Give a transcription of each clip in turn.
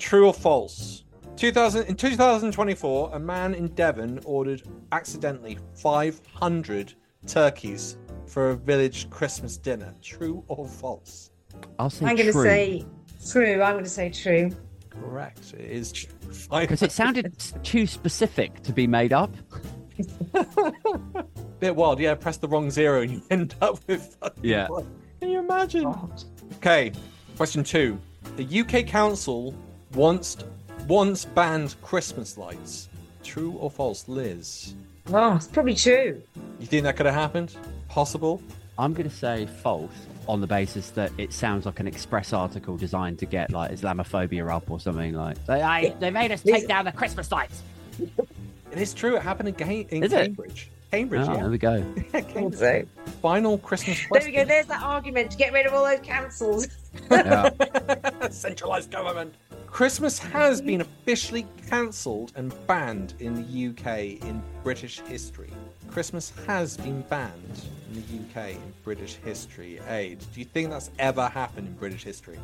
True or false? In 2024, a man in Devon ordered accidentally 500 turkeys for a village Christmas dinner. True or false? I'll say I'm going to true. say true. I'm going to say true. Correct. It is true. Because it sounded too specific to be made up. Bit wild. Yeah, press the wrong zero and you end up with... Yeah. Can you imagine? God. Okay, question 2. The UK Council once banned Christmas lights. True or false, Liz? Oh, it's probably true. You think that could have happened? Possible? I'm going to say false on the basis that it sounds like an Express article designed to get like Islamophobia up or something like. They made us take down the Christmas lights. It is true. It happened in Is it? Cambridge. Cambridge, Oh, yeah. there we go. Cambridge. So, Final Christmas there question. we go. There's that argument to get rid of all those councils. Yeah. Centralised government. Christmas has been officially cancelled and banned in the UK in British history. Christmas has been banned in the UK in British history. Aid, do you think that's ever happened in British history?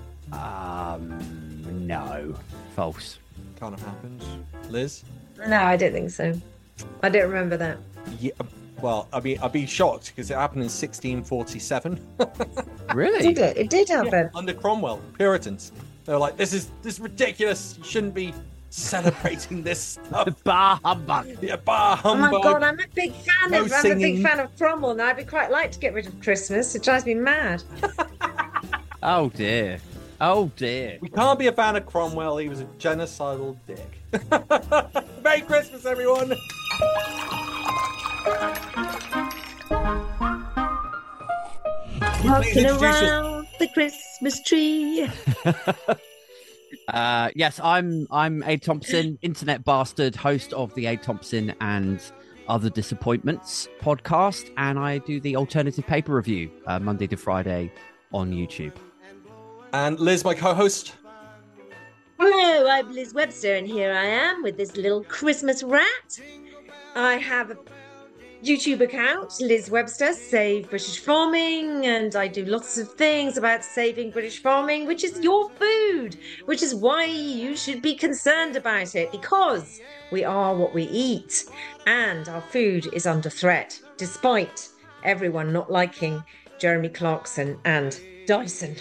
No. False. Can't have happened. Liz? No, I don't think so. I don't remember that. Yeah. Well, I mean, I'd be shocked because it happened in 1647. Really? Did it? It did happen. Under Cromwell, Puritans. They were like, this is ridiculous. You shouldn't be celebrating this stuff. Bah humbug. Yeah, bar Oh humbug. my god, I'm a big fan No of I'm a singing. big fan of Cromwell now. I'd quite like to get rid of Christmas. It drives me mad. Oh dear. Oh dear. We can't be a fan of Cromwell. He was a genocidal dick. Merry Christmas, everyone. Walking introduce around the Christmas tree. Yes, I'm Aid Thompson, internet bastard, host of the Aid Thompson and Other Disappointments podcast, and I do the alternative paper review Monday to Friday on YouTube. And Liz, my co-host. Hello, I'm Liz Webster, and here I am with this little Christmas rat. I have a YouTube account, Liz Webster, Save British Farming, and I do lots of things about saving British farming, which is your food, which is why you should be concerned about it, because we are what we eat, and our food is under threat, despite everyone not liking Jeremy Clarkson and Dyson.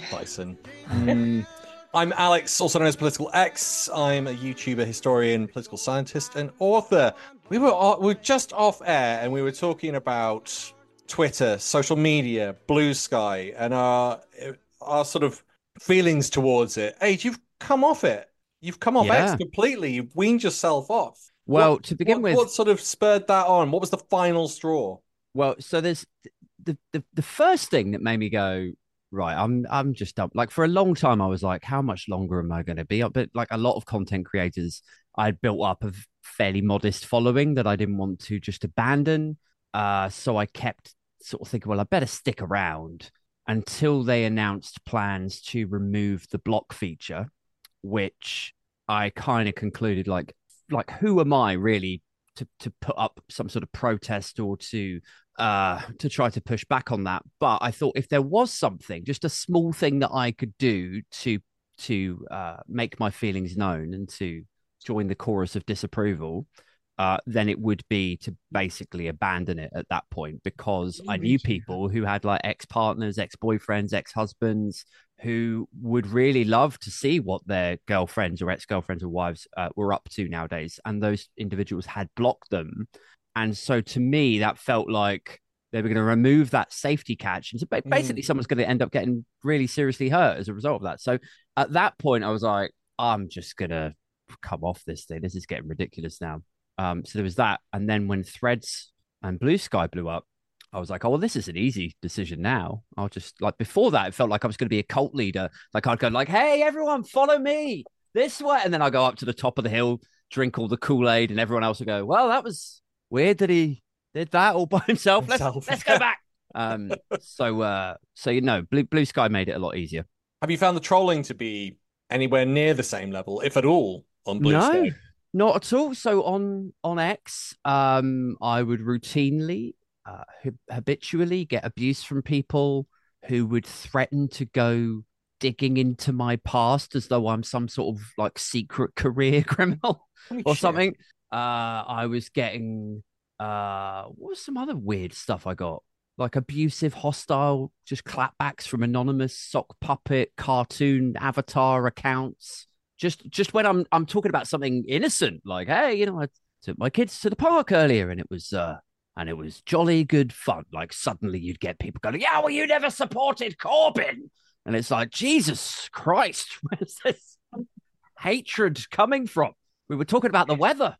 I'm Alex, also known as Political X. I'm a YouTuber, historian, political scientist, and author. We were just off air, and we were talking about Twitter, social media, Blue Sky, and our sort of feelings towards it. Hey, you've come off it. You've come off X completely. You've weaned yourself off. Well, to begin with, what sort of spurred that on? What was the final straw? well, so there's the first thing that made me go, right, I'm just done. Like for a long time, I was like, how much longer am I going to be up? But like a lot of content creators, I'd built up a fairly modest following that I didn't want to just abandon. So I kept sort of thinking, well, I better stick around until they announced plans to remove the block feature, which I kind of concluded like who am I really to put up some sort of protest or to try to push back on that. But I thought if there was something, just a small thing that I could do to make my feelings known and to join the chorus of disapproval, then it would be to basically abandon it at that point, because I knew people who had like ex-partners, ex-boyfriends, ex-husbands who would really love to see what their girlfriends or ex-girlfriends or wives were up to nowadays. And those individuals had blocked them. And so to me, that felt like they were going to remove that safety catch. And so basically someone's going to end up getting really seriously hurt as a result of that. So at that point, I was like, I'm just going to come off this thing. This is getting ridiculous now. So there was that. And then when Threads and Blue Sky blew up, I was like, oh, well, this is an easy decision now. I'll just, like, before that, it felt like I was going to be a cult leader. Like, I'd go like, hey, everyone, follow me this way. And then I'll go up to the top of the hill, drink all the Kool-Aid, and everyone else will go, well, that was weird that he did that all by himself. Let's go back. So you know, Blue Sky made it a lot easier. Have you found the trolling to be anywhere near the same level, if at all, on Blue Sky? Not at all. So on X, I would routinely, habitually get abuse from people who would threaten to go digging into my past as though I'm some sort of like secret career criminal or something. I was getting what was some other weird stuff I got? Like abusive, hostile, just clapbacks from anonymous sock puppet, cartoon avatar accounts. Just when I'm talking about something innocent, like, hey, you know, I took my kids to the park earlier and it was jolly good fun. Like suddenly you'd get people going, yeah, well, you never supported Corbyn. And it's like, Jesus Christ, where's this hatred coming from? We were talking about the weather.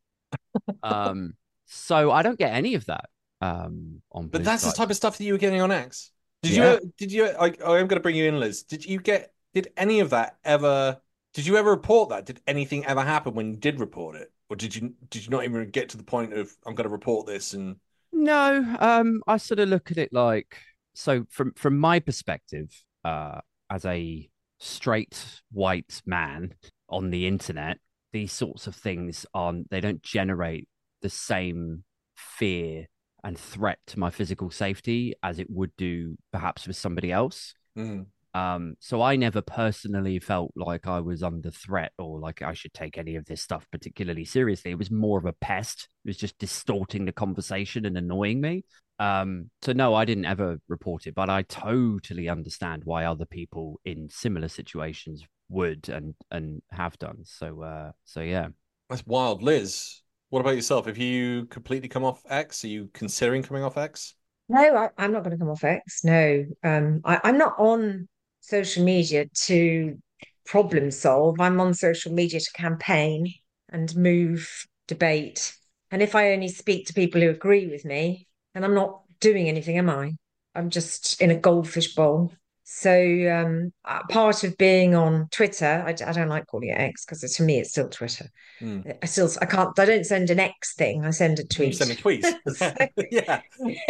So I don't get any of that. But that's the type of stuff that you were getting on X. Did you I'm going to bring you in, Liz. Did any of that ever, did you ever report that? Did anything ever happen when you did report it? Or did you not even get to the point of, I'm going to report this? And no, I sort of look at it like, so from my perspective, as a straight white man on the internet, these sorts of things they don't generate the same fear and threat to my physical safety as it would do perhaps with somebody else. So I never personally felt like I was under threat or like I should take any of this stuff particularly seriously. It was more of a pest. It was just distorting the conversation and annoying me. So no, I didn't ever report it, but I totally understand why other people in similar situations would and have done. So yeah. That's wild. Liz, what about yourself? Have you completely come off X? Are you considering coming off X? No, I'm not going to come off X. No, I'm not on social media to problem solve. I'm on social media to campaign and move debate. And if I only speak to people who agree with me, then I'm not doing anything, am I? I'm just in a goldfish bowl. So part of being on Twitter, I don't like calling it X because to me it's still Twitter. I don't send an X thing. I send a tweet. You send a tweet. Yeah.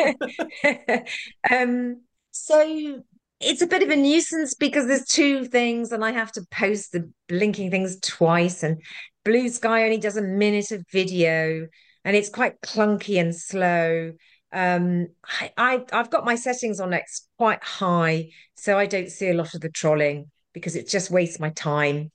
So it's a bit of a nuisance because there's two things and I have to post the blinking things twice, and Blue Sky only does a minute of video and it's quite clunky and slow. I've got my settings on X quite high, so I don't see a lot of the trolling because it just wastes my time.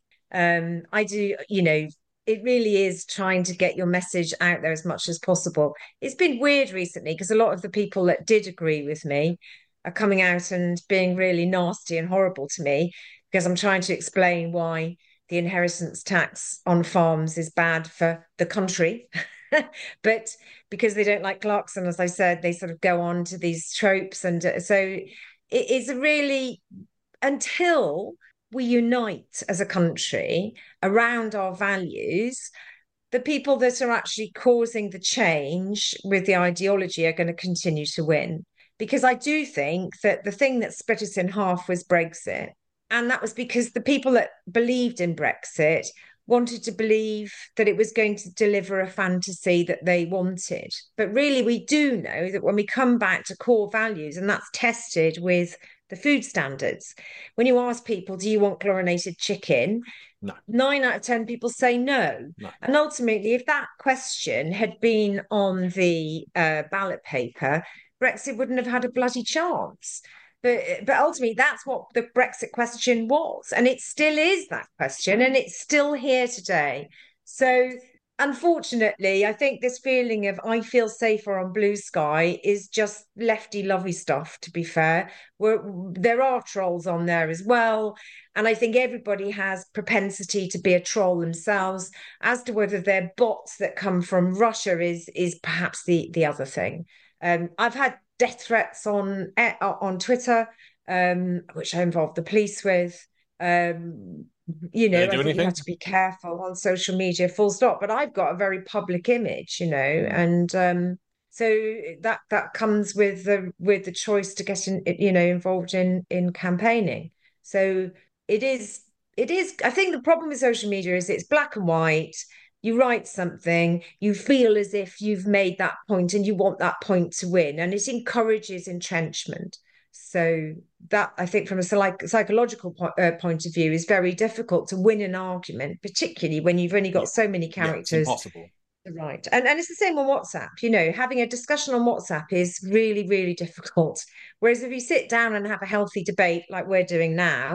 I do, it really is trying to get your message out there as much as possible. It's been weird recently because a lot of the people that did agree with me are coming out and being really nasty and horrible to me because I'm trying to explain why the inheritance tax on farms is bad for the country. But because they don't like Clarkson, as I said, they sort of go on to these tropes. And so it is really, until we unite as a country around our values, the people that are actually causing the change with the ideology are going to continue to win. Because I do think that the thing that split us in half was Brexit. And that was because the people that believed in Brexit wanted to believe that it was going to deliver a fantasy that they wanted. But really, we do know that when we come back to core values, and that's tested with the food standards, when you ask people, do you want chlorinated chicken? No. 9 out of 10 people say no. And ultimately, if that question had been on the ballot paper, Brexit wouldn't have had a bloody chance. But ultimately, that's what the Brexit question was. And it still is that question. And it's still here today. So unfortunately, I think this feeling of I feel safer on Blue Sky is just lefty lovey stuff, to be fair. There are trolls on there as well. And I think everybody has propensity to be a troll themselves. As to whether they're bots that come from Russia is perhaps the other thing. I've had death threats on Twitter, which I involved the police with. I think you have to be careful on social media, full stop. But I've got a very public image, and so that comes with the choice to get involved in campaigning. So it is. I think the problem with social media is it's black and white. You write something, you feel as if you've made that point and you want that point to win, and it encourages entrenchment. So that, I think, from a psychological point of view, is very difficult to win an argument, particularly when you've only got so many characters. It's impossible. Right. And it's the same on WhatsApp. Having a discussion on WhatsApp is really, really difficult. Whereas if you sit down and have a healthy debate like we're doing now,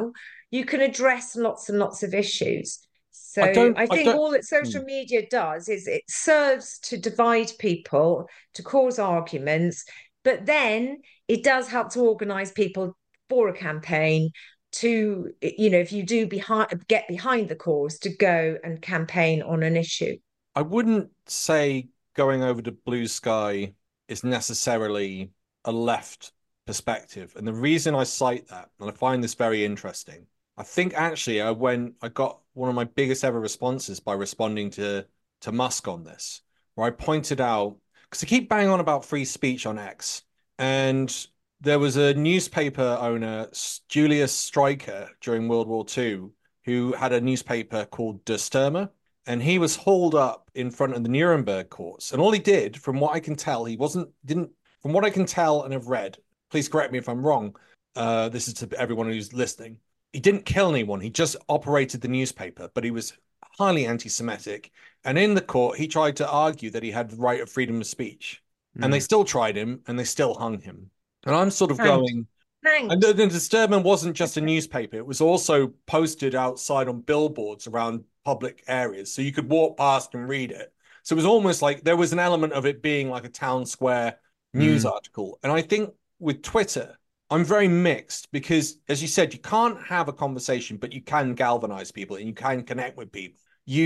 you can address lots and lots of issues. I So don't. I I think don't. all that Hmm. social media does is it serves to divide people, to cause arguments, but then it does help to organize people for a campaign to, if you do get behind the cause, to go and campaign on an issue. I wouldn't say going over to Blue Sky is necessarily a left perspective. And the reason I cite that, and I find this very interesting, I think actually I got one of my biggest ever responses by responding to Musk on this, where I pointed out because I keep banging on about free speech on X, and there was a newspaper owner, Julius Streicher, during World War II, who had a newspaper called Der Stürmer, and he was hauled up in front of the Nuremberg courts. And all he did, from what I can tell, from what I can tell and have read, please correct me if I'm wrong. This is to everyone who's listening. He didn't kill anyone. He just operated the newspaper, but he was highly anti-Semitic. And in the court, he tried to argue that he had the right of freedom of speech. And they still tried him and they still hung him. And I'm sort of Thanks. going, and Thanks. the Disturbance wasn't just a newspaper, it was also posted outside on billboards around public areas. So you could walk past and read it. So it was almost like there was an element of it being like a town square news Mm. article. And I think with Twitter, I'm very mixed because, as you said, you can't have a conversation, but you can galvanize people and you can connect with people.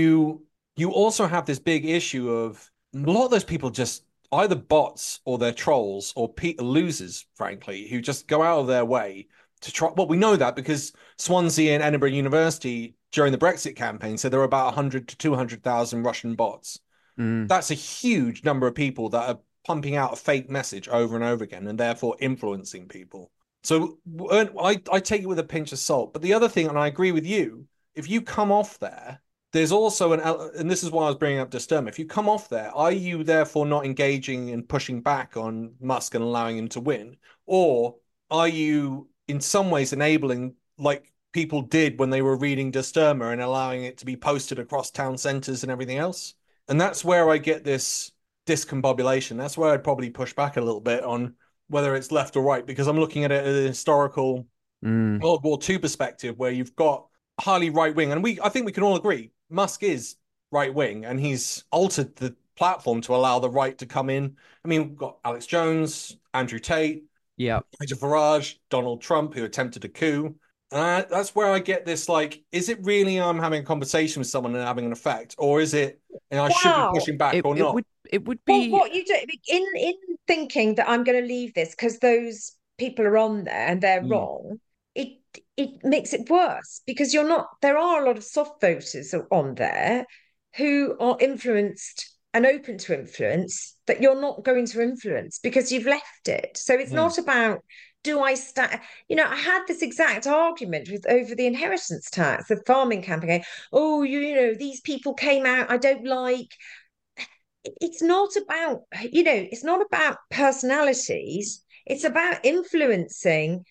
You also have this big issue of a lot of those people just either bots or they're trolls or losers, frankly, who just go out of their way to try. Well, we know that because Swansea and Edinburgh University during the Brexit campaign said there were about 100 to 200,000 Russian bots. Mm. That's a huge number of people that are pumping out a fake message over and over again and therefore influencing people. So I take it with a pinch of salt. But the other thing, and I agree with you, if you come off there, there's also and this is why I was bringing up Disturb. If you come off there, are you therefore not engaging and pushing back on Musk and allowing him to win? Or are you in some ways enabling, like people did when they were reading Disturmer and allowing it to be posted across town centers and everything else? And that's where I get this discombobulation. That's where I'd probably push back a little bit on whether it's left or right, because I'm looking at it as a historical Mm. World War II perspective where you've got highly right wing, and I think we can all agree Musk is right wing, and he's altered the platform to allow the right to come in. I mean, we've got Alex Jones, Andrew Tate, Yeah. Nigel Farage, Donald Trump, who attempted a coup. That's where I get this like, is it really I'm having a conversation with someone and having an effect, or is it, and I should be Wow. pushing back It or it not? would it would Well, be what you do in thinking that I'm going to leave this because those people are on there and they're Mm, wrong, it it makes it worse because you're not. There are a lot of soft voters on there who are influenced and open to influence that you're not going to influence because you've left it. So it's mm, not about do I stand. I had this exact argument with over the inheritance tax, the farming campaign. Oh, these people came out. I don't like it's not about it's not about personalities, it's about influencing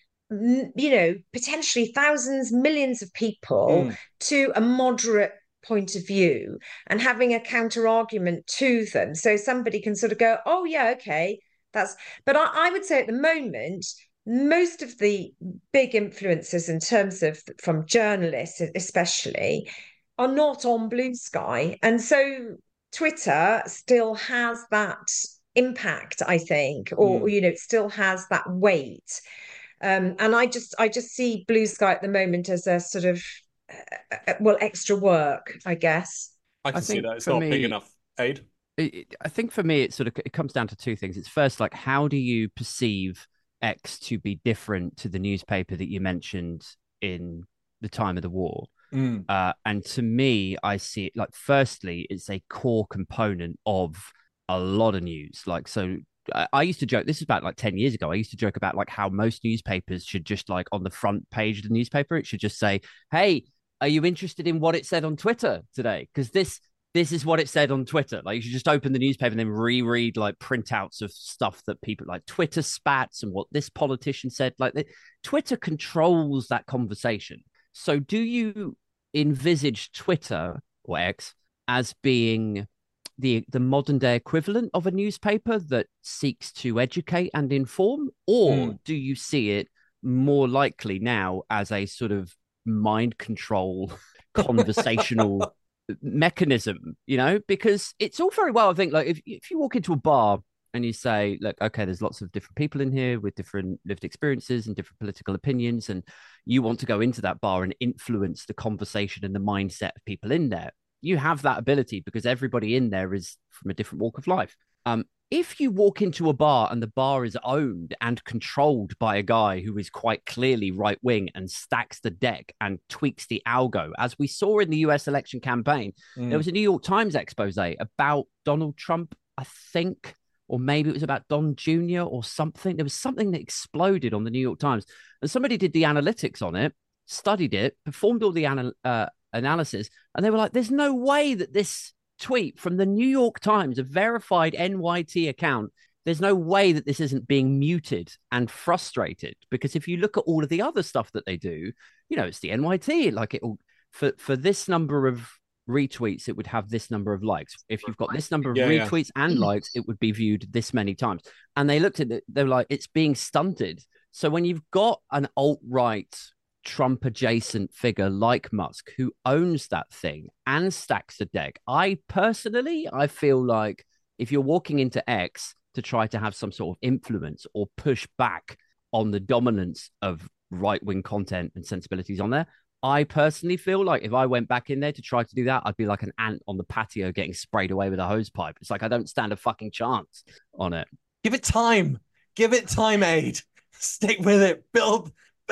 potentially thousands, millions of people mm. to a moderate point of view and having a counter argument to them so somebody can sort of go, oh yeah, okay, that's but I would say at the moment most of the big influencers in terms of from journalists especially are not on Blue Sky, and so Twitter still has that impact, I think, or Mm. it still has that weight. And I just see Blue Sky at the moment as a sort of well, extra work, I guess. I I can see think that it's for not big me enough aid. I think for me it comes down to two things. It's first, like, how do you perceive X to be different to the newspaper that you mentioned in the time of the war? Mm, And to me, I see it like, firstly, it's a core component of a lot of news. Like, so I used to joke, this is about like 10 years ago. I used to joke about like how most newspapers should just, like, on the front page of the newspaper, it should just say, hey, are you interested in what it said on Twitter today? Because this is what it said on Twitter. Like, you should just open the newspaper and then reread like printouts of stuff that people like Twitter spats and what this politician said. Twitter controls that conversation. So do you envisage Twitter or X as being the modern day equivalent of a newspaper that seeks to educate and inform, or mm. do you see it more likely now as a sort of mind control conversational mechanism, because it's all very well. I think like if you walk into a bar and you say, look, okay, there's lots of different people in here with different lived experiences and different political opinions, and you want to go into that bar and influence the conversation and the mindset of people in there. You have that ability because everybody in there is from a different walk of life. If you walk into a bar and the bar is owned and controlled by a guy who is quite clearly right wing and stacks the deck and tweaks the algo, as we saw in the US election campaign, there was a New York Times expose about Donald Trump, I think, or maybe it was about Don Jr. or something. There was something that exploded on the New York Times, and somebody did the analytics on it, studied it, performed all the analysis, and they were like, there's no way that this tweet from the New York Times, a verified NYT account, there's no way that this isn't being muted and frustrated. Because if you look at all of the other stuff that they do, it's the NYT, like it'll for this number of retweets, it would have this number of likes. If you've got this number of retweets and likes, it would be viewed this many times. And they looked at it, they were like, it's being stunted. So when you've got an alt-right Trump adjacent figure like Musk who owns that thing and stacks the deck, I feel like if you're walking into X to try to have some sort of influence or push back on the dominance of right-wing content and sensibilities on there, I personally feel like if I went back in there to try to do that, I'd be like an ant on the patio getting sprayed away with a hose pipe. It's like I don't stand a fucking chance on it. Give it time, Aid. Stick with it. Build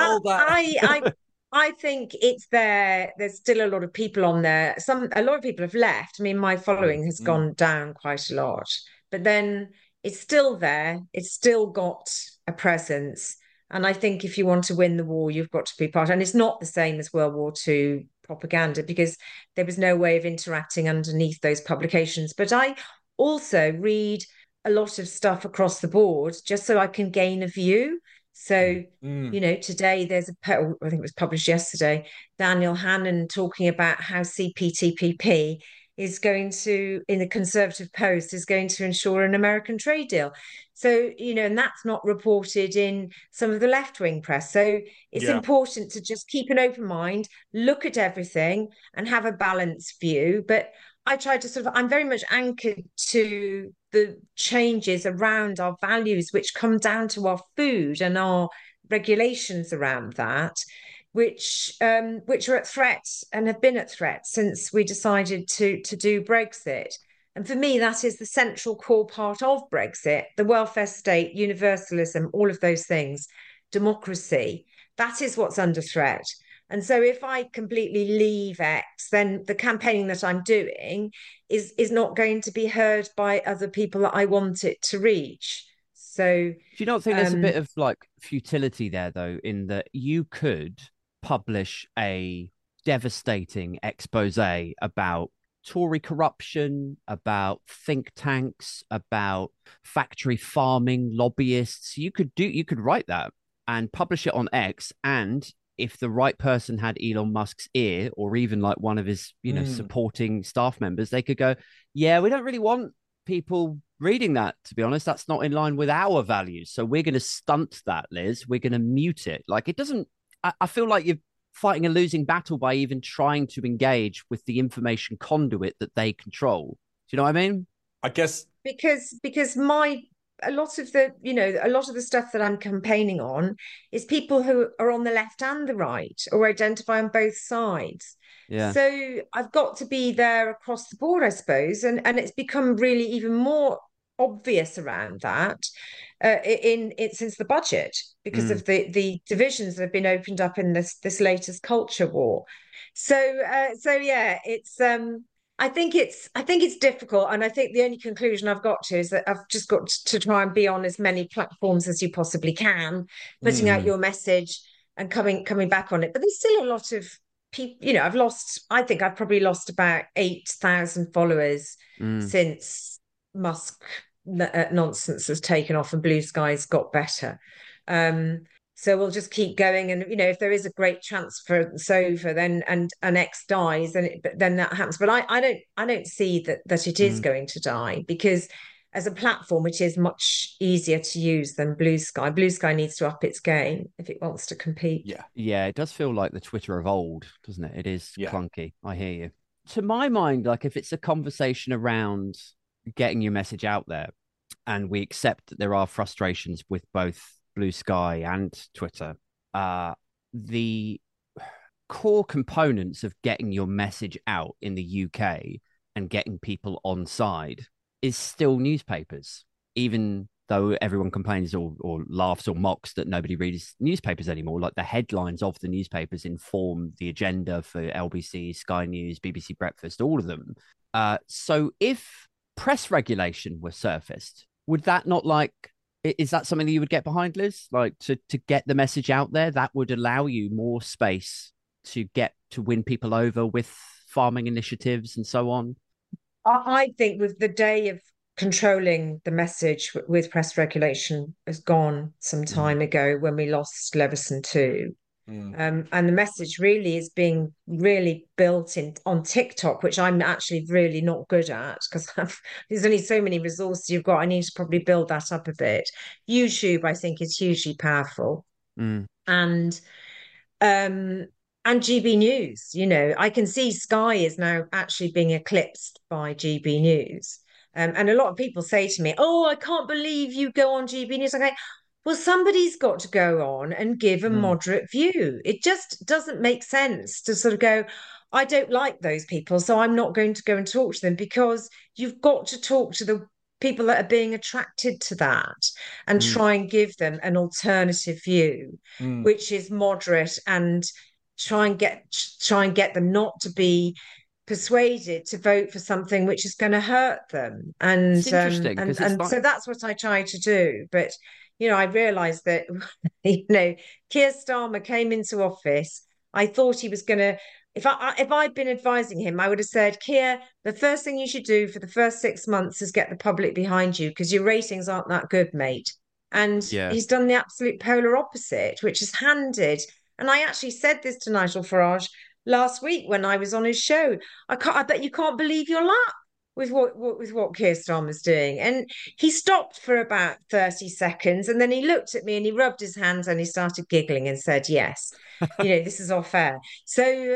that. I think it's there. There's still a lot of people on there. A lot of people have left. I mean, my following has gone down quite a lot, but then it's still there. It's still got a presence. And I think if you want to win the war, you've got to be part. And it's not the same as World War II propaganda because there was no way of interacting underneath those publications. But I also read a lot of stuff across the board just so I can gain a view. So, today there's I think it was published yesterday, Daniel Hannan talking about how CPTPP is going to, in the Conservative Post, is going to ensure an American trade deal. So, and that's not reported in some of the left-wing press. So it's important to just keep an open mind, look at everything and have a balanced view. But I try to I'm very much anchored to the changes around our values, which come down to our food and our regulations around that, which are at threat and have been at threat since we decided to do Brexit. And for me, that is the central core part of Brexit, the welfare state, universalism, all of those things, democracy. That is what's under threat. And so if I completely leave X, then the campaigning that I'm doing is not going to be heard by other people that I want it to reach. So do you not think there's a bit of like futility there, though, in that you could publish a devastating expose about Tory corruption, about think tanks, about factory farming, lobbyists. You could write that and publish it on X, and if the right person had Elon Musk's ear, or even like one of his, supporting staff members, they could go, yeah, we don't really want people reading that, to be honest. That's not in line with our values. So we're going to stunt that, Liz. We're going to mute it. Like, it doesn't, I feel like you're fighting a losing battle by even trying to engage with the information conduit that they control. Do you know what I mean? I guess because a lot of the stuff that I'm campaigning on is people who are on the left and the right or identify on both sides. Yeah. So I've got to be there across the board, I suppose. And it's become really even more obvious around that since the budget because of the divisions that have been opened up in this latest culture war. So yeah, it's I think it's difficult, and I think the only conclusion I've got to is that I've just got to try and be on as many platforms as you possibly can, putting out your message and coming back on it. But there's still a lot of people. I think I've probably lost about 8,000 followers since Musk nonsense has taken off and Blue Sky's got better. So we'll just keep going, and if there is a great transfer it's over, then and X dies, then that happens. But I don't see that it is going to die, because as a platform, which is much easier to use than Blue Sky. Blue Sky needs to up its game if it wants to compete. Yeah, it does feel like the Twitter of old, doesn't it? It is Yeah. clunky. I hear you. To my mind, like if it's a conversation around getting your message out there, and we accept that there are frustrations with both Blue Sky and Twitter, the core components of getting your message out in the UK and getting people on side is still newspapers, even though everyone complains or laughs or mocks that nobody reads newspapers anymore. Like the headlines of the newspapers inform the agenda for LBC, Sky News, BBC Breakfast, all of them. So if press regulation were surfaced, would that not is that something that you would get behind, Liz? Like to get the message out there, that would allow you more space to win people over with farming initiatives and so on? I think with the day of controlling the message with press regulation has gone some time ago when we lost Leveson 2. And the message really is being really built on TikTok, which I'm actually really not good at because there's only so many resources you've got. I need to probably build that up a bit. YouTube, I think, is hugely powerful. And GB News, I can see Sky is now actually being eclipsed by GB News. And a lot of people say to me, "Oh, I can't believe you go on GB News." I'm like, well, somebody's got to go on and give a moderate view. It just doesn't make sense to sort of go, I don't like those people, so I'm not going to go and talk to them, because you've got to talk to the people that are being attracted to that and try and give them an alternative view, which is moderate, and try and get them not to be persuaded to vote for something which is going to hurt them. And it's interesting, and so that's what I try to do. But I realized that Keir Starmer came into office. I thought he was going to, if I'd been advising him, I would have said, Keir, the first thing you should do for the first 6 months is get the public behind you, because your ratings aren't that good, mate. And he's done the absolute polar opposite, which is handed. And I actually said this to Nigel Farage last week when I was on his show. I bet you can't believe your luck with what Keir Starmer's doing. And he stopped for about 30 seconds, and then he looked at me and he rubbed his hands and he started giggling and said, yes, this is off air. So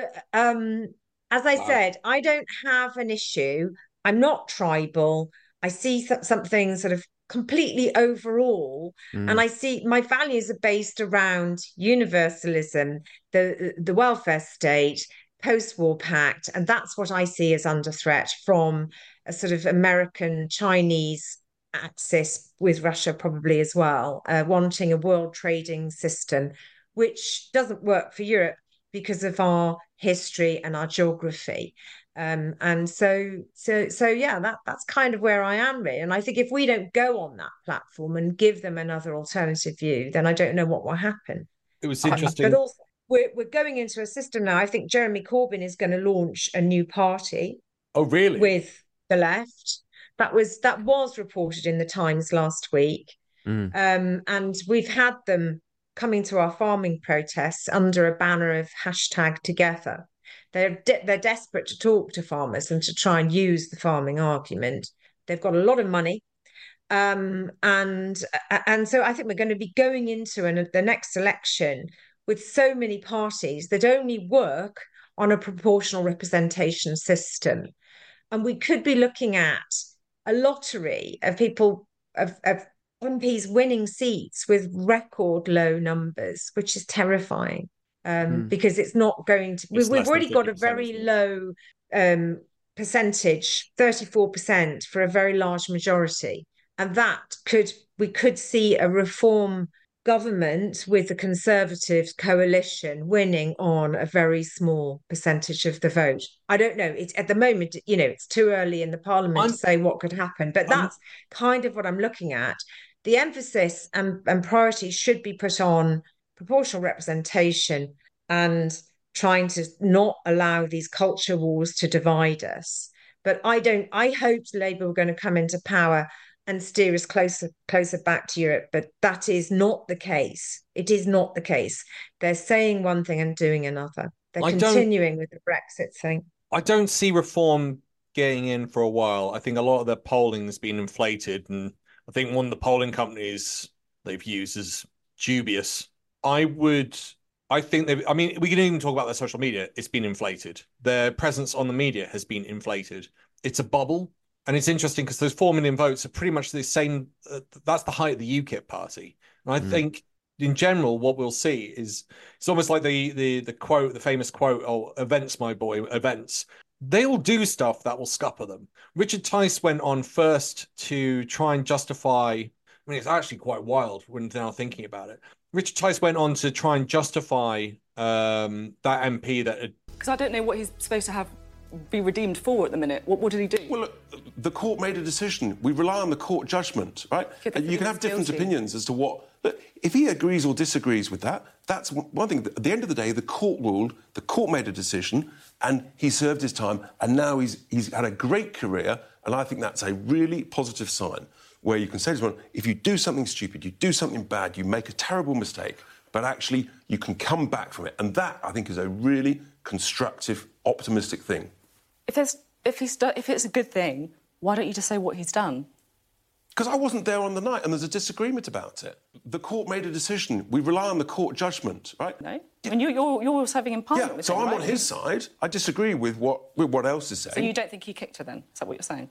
as I said, I don't have an issue. I'm not tribal. I see something sort of completely overall, and I see my values are based around universalism, the welfare state, post-war pact, and that's what I see as under threat from a sort of American Chinese axis, with Russia probably as well, wanting a world trading system which doesn't work for Europe because of our history and our geography. And so yeah, that's kind of where I am, really. And I think if we don't go on that platform and give them another alternative view, then I don't know what will happen. It was interesting. But also, we're going into a system now. I think Jeremy Corbyn is going to launch a new party. Oh, really? With the left. That was reported in the Times last week. And we've had them coming to our farming protests under a banner of #Together. They're desperate to talk to farmers and to try and use the farming argument. They've got a lot of money. And so I think we're going to be going into the next election with so many parties that only work on a proportional representation system. And we could be looking at a lottery of people, of MPs winning seats with record low numbers, which is terrifying. Because it's not going to. We've already got a very low percentage, 34% for a very large majority, and we could see a reform government with the Conservative coalition winning on a very small percentage of the vote. I don't know. It's at the moment, it's too early in the Parliament to say what could happen, but that's kind of what I'm looking at. The emphasis and priority should be put on proportional representation and trying to not allow these culture wars to divide us. But I hoped Labour were going to come into power and steer us closer back to Europe, but that is not the case. It is not the case. They're saying one thing and doing another. They're continuing with the Brexit thing. I don't see reform getting in for a while. I think a lot of the polling has been inflated, and I think one of the polling companies they've used is dubious. I think I mean, we can even talk about their social media. It's been inflated. Their presence on the media has been inflated. It's a bubble. And it's interesting because those 4 million votes are pretty much the same. That's the height of the UKIP party. And I think in general, what we'll see is it's almost like the quote, the famous quote, "Oh, events, my boy, events." They'll do stuff that will scupper them. Richard Tice went on first to try and justify. I mean, it's actually quite wild when now thinking about it. Richard Tice went on to try and justify that MP that. Because I don't know what he's supposed to be redeemed for at the minute. What did he do? Well, look, the court made a decision. We rely on the court judgment, right? And you can have different opinions as to what. Look, if he agrees or disagrees with that, that's one thing. At the end of the day, the court ruled, the court made a decision, and he served his time, and now he's had a great career, and I think that's a really positive sign, where you can say to someone, if you do something stupid, you do something bad, you make a terrible mistake, but actually you can come back from it. And that, I think, is a really constructive, optimistic thing. If it's a good thing, why don't you just say what he's done? Because I wasn't there on the night, and there's a disagreement about it. The court made a decision. We rely on the court judgment, right? No, I mean you're serving in Parliament. Yeah, with so him, I'm right? on his side. I disagree with what else is saying. So you don't think he kicked her then? Is that what you're saying?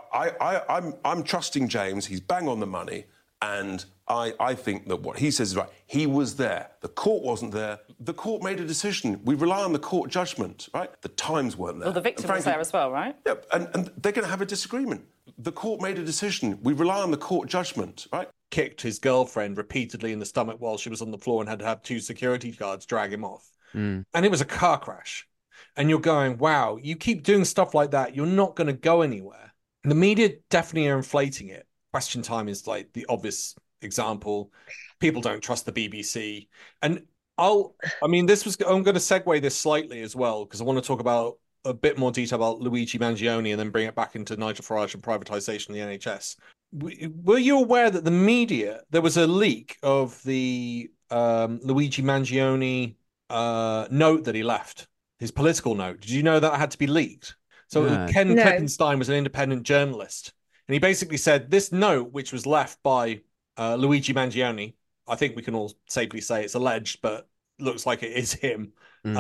I'm trusting James. He's bang on the money, and I think that what he says is right. He was there. The court wasn't there. The court made a decision. We rely on the court judgment, right? The Times weren't there. Well, the victim was there as well, right? Yeah, and they're going to have a disagreement. The court made a decision. We rely on the court judgment, right? Kicked his girlfriend repeatedly in the stomach while she was on the floor and had to have 2 security guards drag him off. And it was a car crash. And you're going, wow, you keep doing stuff like that, you're not going to go anywhere. And the media definitely are inflating it. Question Time is like the obvious example. People don't trust the BBC. And I'm going to segue this slightly as well, because I want to talk about a bit more detail about Luigi Mangione and then bring it back into Nigel Farage and privatisation of the NHS. Were you aware that the media, there was a leak of the Luigi Mangione note that he left, his political note? Did you know that had to be leaked? So Ken Klippenstein was an independent journalist, and he basically said this note, which was left by Luigi Mangione, I think we can all safely say it's alleged, but looks like it is him,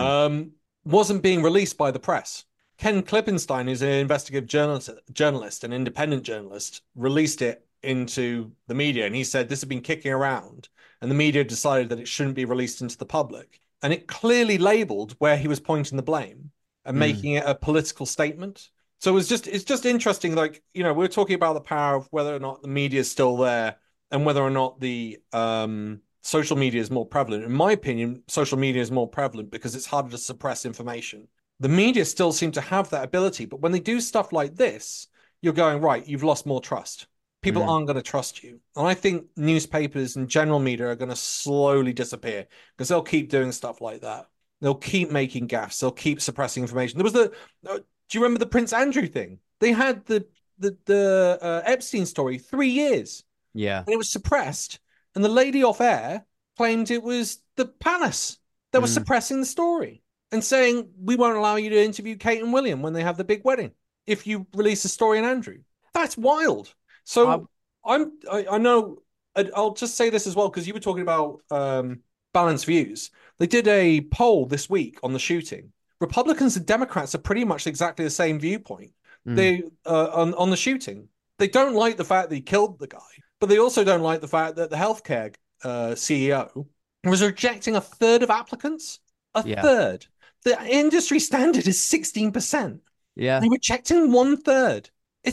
wasn't being released by the press. Ken Klippenstein, who's an investigative journalist, an independent journalist, released it into the media, and he said this had been kicking around, and the media decided that it shouldn't be released into the public. And it clearly labeled where he was pointing the blame and making it a political statement. So it's just interesting, like, you know, we're talking about the power of whether or not the media is still there and whether or not the social media is more prevalent. In my opinion, social media is more prevalent because it's harder to suppress information. The media still seem to have that ability, but when they do stuff like this, you're going, right, you've lost more trust. People aren't going to trust you. And I think newspapers and general media are going to slowly disappear because they'll keep doing stuff like that. They'll keep making gaffes. They'll keep suppressing information. There was do you remember the Prince Andrew thing? They had the Epstein story 3 years. Yeah. And it was suppressed. And the lady off air claimed it was the palace that was suppressing the story and saying, we won't allow you to interview Kate and William when they have the big wedding if you release a story on Andrew. That's wild. So I know, I'll just say this as well, because you were talking about balanced views. They did a poll this week on the shooting. Republicans and Democrats are pretty much exactly the same viewpoint. They on the shooting. They don't like the fact that he killed the guy, but they also don't like the fact that the healthcare CEO was rejecting a third of applicants. A third. The industry standard is 16%. Yeah. They're rejecting 1/3.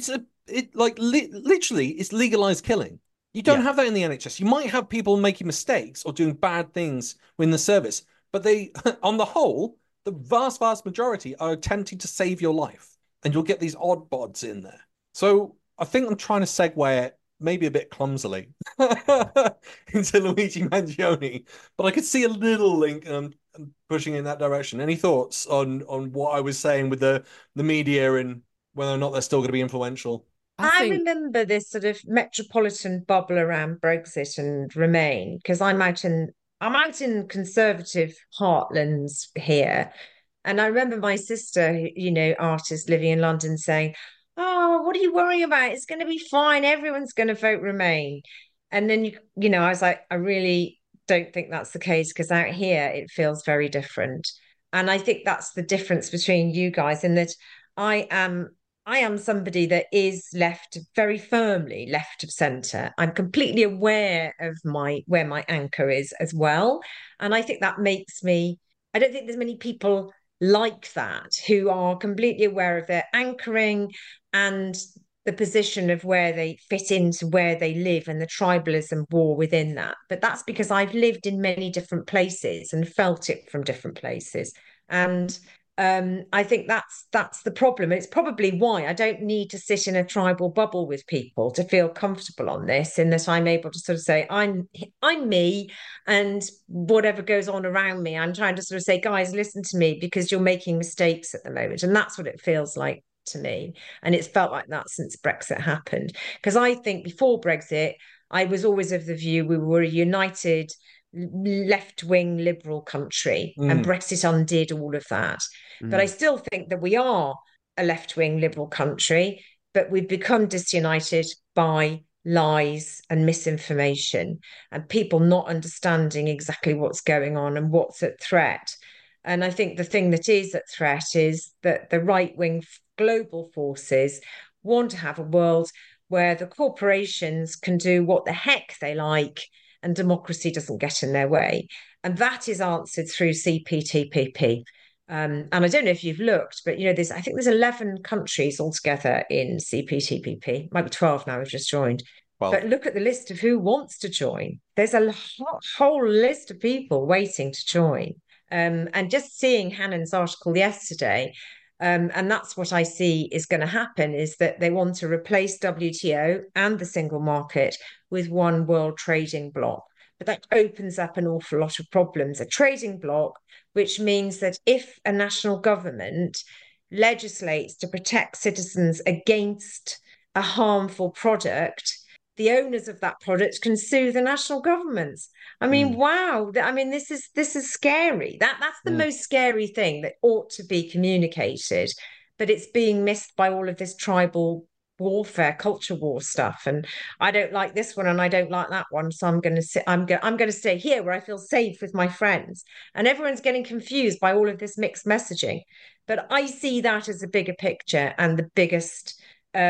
Literally, it's legalized killing. You don't have that in the NHS. You might have people making mistakes or doing bad things within the service, but they, on the whole, the vast, vast majority are attempting to save your life, and you'll get these odd bods in there. So I think I'm trying to segue it, maybe a bit clumsily, into Luigi Mangione, but I could see a little link, and I'm pushing in that direction. Any thoughts on what I was saying with the media and whether or not they're still going to be influential? I remember this sort of metropolitan bubble around Brexit and Remain, because I'm out in conservative heartlands here, And I remember my sister, artist living in London, saying, "Oh, what are you worrying about? It's going to be fine. Everyone's going to vote Remain." And then I was like, I really don't think that's the case, because out here it feels very different. And I think that's the difference between you guys, in that I am I am somebody that is left very firmly left of centre. I'm completely aware of my where my anchor is as well. And I think that makes me, I don't think there's many people like that who are completely aware of their anchoring and the position of where they fit into where they live and the tribalism war within that. But that's because I've lived in many different places and felt it from different places. And I think that's the problem. It's probably why I don't need to sit in a tribal bubble with people to feel comfortable on this, in that I'm able to sort of say, I'm me, and whatever goes on around me, I'm trying to sort of say, guys, listen to me, because you're making mistakes at the moment. And that's what it feels like to me. And it's felt like that since Brexit happened. Because I think before Brexit, I was always of the view we were a united left-wing liberal country, and Brexit undid all of that. But I still think that we are a left-wing liberal country, but we've become disunited by lies and misinformation, and people not understanding exactly what's going on and what's at threat. And I think the thing that is at threat is that the right-wing global forces want to have a world where the corporations can do what the heck they like and democracy doesn't get in their way. And that is answered through CPTPP. And I don't know if you've looked, but I think there's 11 countries altogether in CPTPP. Might be 12 now. We've just joined. Well, but look at the list of who wants to join. There's a whole list of people waiting to join. And just seeing Hannon's article yesterday, and that's what I see is going to happen, is that they want to replace WTO and the single market with one world trading bloc. But that opens up an awful lot of problems. A trading bloc, which means that if a national government legislates to protect citizens against a harmful product, the owners of that product can sue the national governments. I mean, wow. I mean, this is scary. That's the most scary thing that ought to be communicated, but it's being missed by all of this tribal warfare, culture war stuff. And I don't like this one, and I don't like that one. So I'm going to stay here where I feel safe with my friends. And everyone's getting confused by all of this mixed messaging. But I see that as a bigger picture and the biggest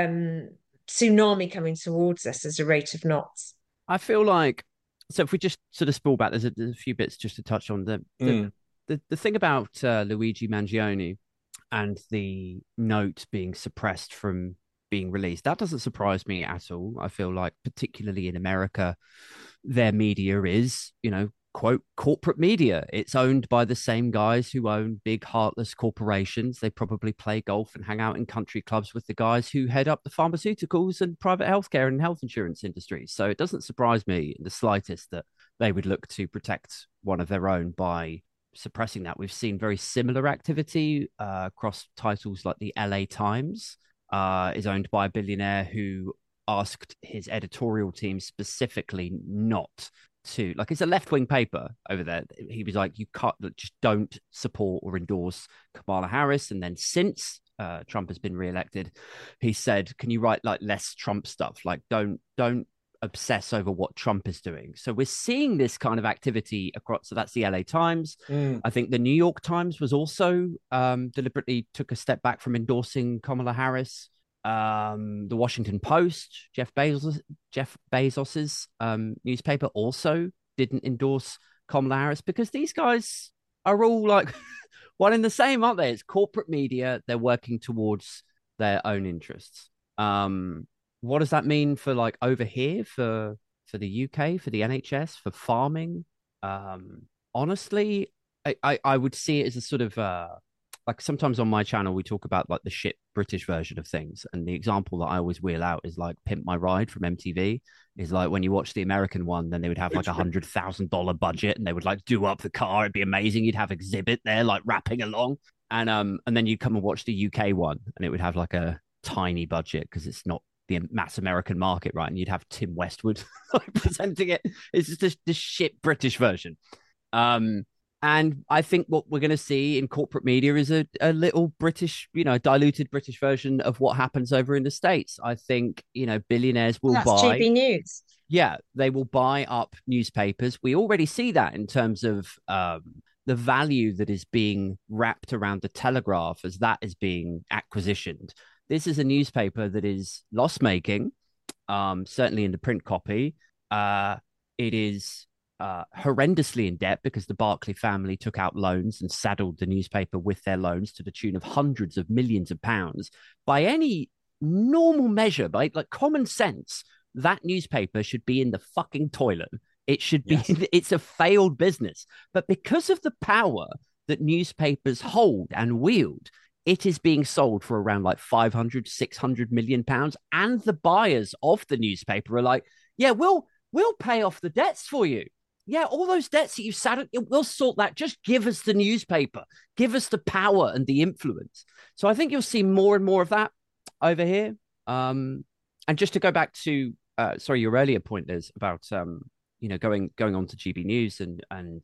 tsunami coming towards us as a rate of knots. I feel like, so if we just sort of spool back, there's a few bits just to touch on. The thing about Luigi Mangione and the note being suppressed from being released, that doesn't surprise me at all. I feel like, particularly in America, their media is, quote, corporate media. It's owned by the same guys who own big, heartless corporations. They probably play golf and hang out in country clubs with the guys who head up the pharmaceuticals and private healthcare and health insurance industries. So it doesn't surprise me in the slightest that they would look to protect one of their own by suppressing that. We've seen very similar activity across titles like the LA Times is owned by a billionaire who asked his editorial team specifically not to, like, it's a left-wing paper over there. He was like, you can't, just don't support or endorse Kamala Harris. And then since Trump has been reelected, he said, can you write like less Trump stuff? Like, don't obsess over what Trump is doing. So we're seeing this kind of activity across. So that's the LA Times. I think the New York Times was also deliberately took a step back from endorsing Kamala Harris. The Washington Post, Jeff Bezos's newspaper, also didn't endorse Kamala Harris, because these guys are all like one and the same, aren't they? It's corporate media. They're working towards their own interests. What does that mean for like over here for the UK, for the NHS, for farming? Honestly, I would see it as a sort of like, sometimes on my channel we talk about like the shit British version of things, and the example that I always wheel out is like Pimp My Ride from MTV. Is like, when you watch the American one, then they would have like $100,000 budget and they would like do up the car. It'd be amazing. You'd have Exhibit there like rapping along, and then you'd come and watch the UK one and it would have like a tiny budget because it's not the mass American market, right? And you'd have Tim Westwood like presenting it. It's just this shit British version. And I think what we're going to see in corporate media is a little British, diluted British version of what happens over in the States. I think, billionaires will That's buy. GB News. Yeah, they will buy up newspapers. We already see that in terms of the value that is being wrapped around the Telegraph as that is being acquisitioned. This is a newspaper that is loss making, certainly in the print copy. It is horrendously in debt because the Barclay family took out loans and saddled the newspaper with their loans to the tune of hundreds of millions of pounds. By any normal measure, by like common sense, that newspaper should be in the fucking toilet. It should be, yes. It's a failed business. But because of the power that newspapers hold and wield, it is being sold for around like 500, 600 million pounds. And the buyers of the newspaper are like, yeah, we'll pay off the debts for you. Yeah, all those debts that you saddled, we'll sort that. Just give us the newspaper. Give us the power and the influence. So I think you'll see more and more of that over here. And just to go back to, your earlier point, Liz, about, going on to GB News and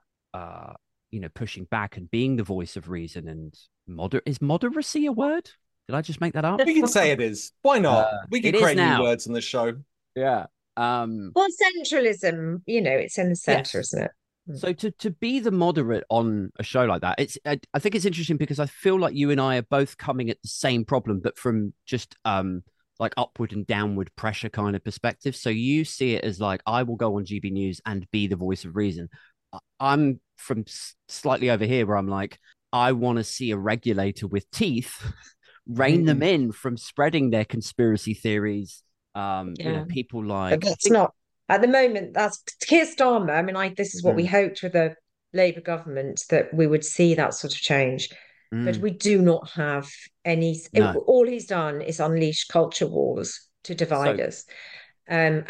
pushing back and being the voice of reason and is moderacy a word? Did I just make that up? We can say it is. Why not? We can create new words on the show. Yeah. Well, centralism, it's in the center, yes. Isn't it? So to be the moderate on a show like that, I think it's interesting because I feel like you and I are both coming at the same problem, but from just like upward and downward pressure kind of perspective. So you see it as like, I will go on GB News and be the voice of reason. I'm from slightly over here where I'm like, I want to see a regulator with teeth rein them in from spreading their conspiracy theories. People like, but that's not at the moment. That's Keir Starmer. I mean, this is what we hoped with a Labour government, that we would see that sort of change. But we do not have any. No. All he's done is unleash culture wars to divide us, and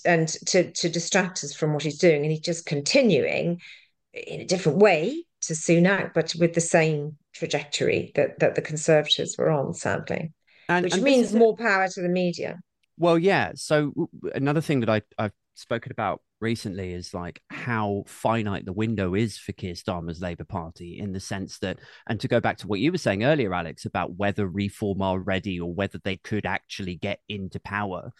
to distract us from what he's doing. And he's just continuing in a different way to Sunak, but with the same trajectory that the Conservatives were on, sadly, which means more power to the media. Well, yeah. So another thing that I've spoken about recently is like how finite the window is for Keir Starmer's Labour Party, in the sense that, and to go back to what you were saying earlier, Alex, about whether Reform are ready or whether they could actually get into power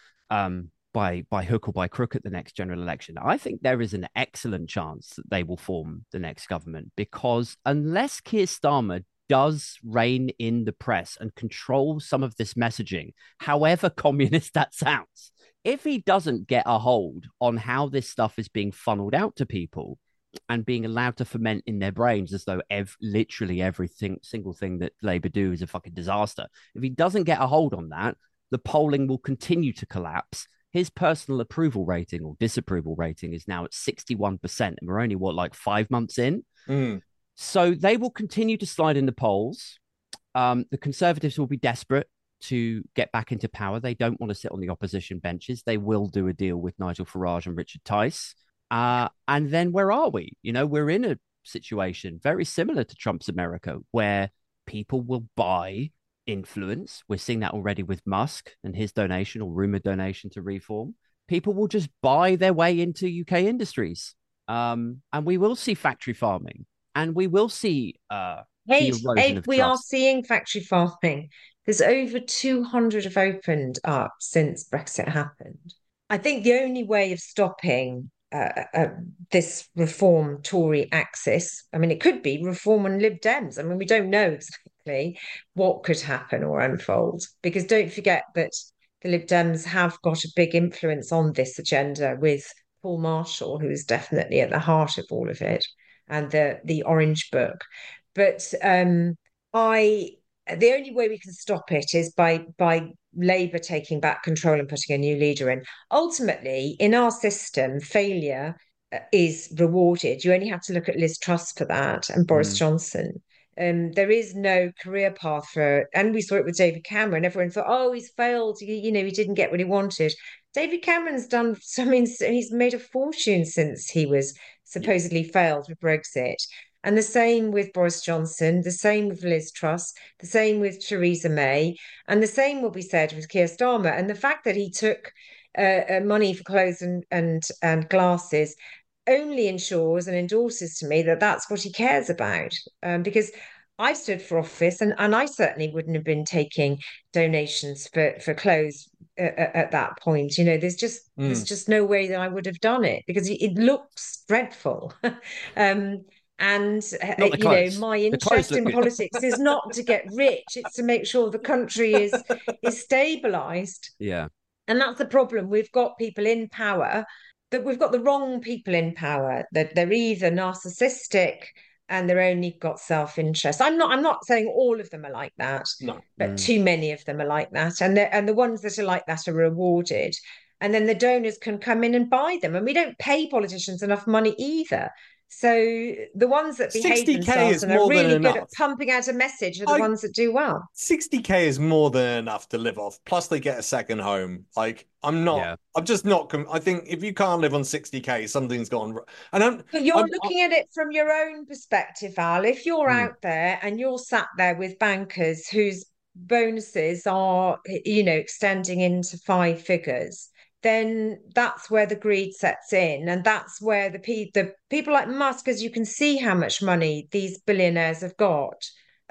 by hook or by crook at the next general election. I think there is an excellent chance that they will form the next government, because unless Keir Starmer does rein in the press and control some of this messaging, however communist that sounds, if he doesn't get a hold on how this stuff is being funneled out to people and being allowed to ferment in their brains as though literally single thing that Labour do is a fucking disaster, if he doesn't get a hold on that, the polling will continue to collapse. His personal approval rating or disapproval rating is now at 61%, and we're only, 5 months in? So they will continue to slide in the polls. The Conservatives will be desperate to get back into power. They don't want to sit on the opposition benches. They will do a deal with Nigel Farage and Richard Tice. And then where are we? We're in a situation very similar to Trump's America, where people will buy influence. We're seeing that already with Musk and his donation or rumored donation to Reform. People will just buy their way into UK industries. And we will see factory farming. And we will see we are seeing factory farming. There's over 200 have opened up since Brexit happened. I think the only way of stopping this Reform Tory axis, it could be Reform and Lib Dems. We don't know exactly what could happen or unfold, because don't forget that the Lib Dems have got a big influence on this agenda, with Paul Marshall, who is definitely at the heart of all of it, and the Orange Book. But the only way we can stop it is by Labour taking back control and putting a new leader in. Ultimately, in our system, failure is rewarded. You only have to look at Liz Truss for that, and Boris Johnson. There is no career path and we saw it with David Cameron. Everyone thought, oh, he's failed. He didn't get what he wanted. David Cameron's done something. He's made a fortune since he was supposedly failed with Brexit. And the same with Boris Johnson, the same with Liz Truss, the same with Theresa May, and the same will be said with Keir Starmer. And the fact that he took money for clothes and glasses, only ensures and endorses to me that that's what he cares about. Because I've stood for office, and I certainly wouldn't have been taking donations for clothes at that point. You know, there's just no way that I would have done it, because it looks dreadful. And Not the you know, clothes. my The clothes interest look in good. politics is not to get rich; it's to make sure the country is stabilized. Yeah. And that's the problem. We've got people in power, that we've got the wrong people in power, that they're either narcissistic and they're only got self-interest. I'm not saying all of them are like that, No. but too many of them are like that. And the ones that are like that are rewarded. And then the donors can come in and buy them. And we don't pay politicians enough money either. So the ones that behave 60K themselves is and are more than really good at enough. pumping out a message are the ones that do well. 60K is more than enough to live off. Plus, they get a second home. Like, Yeah. I'm just not. I think if you can't live on 60K, something's gone wrong. And But you're looking at it from your own perspective, Al. If you're out there and you're sat there with bankers whose bonuses are, you know, extending into five figures, then that's where the greed sets in, and that's where the people like Musk, as you can see how much money these billionaires have got.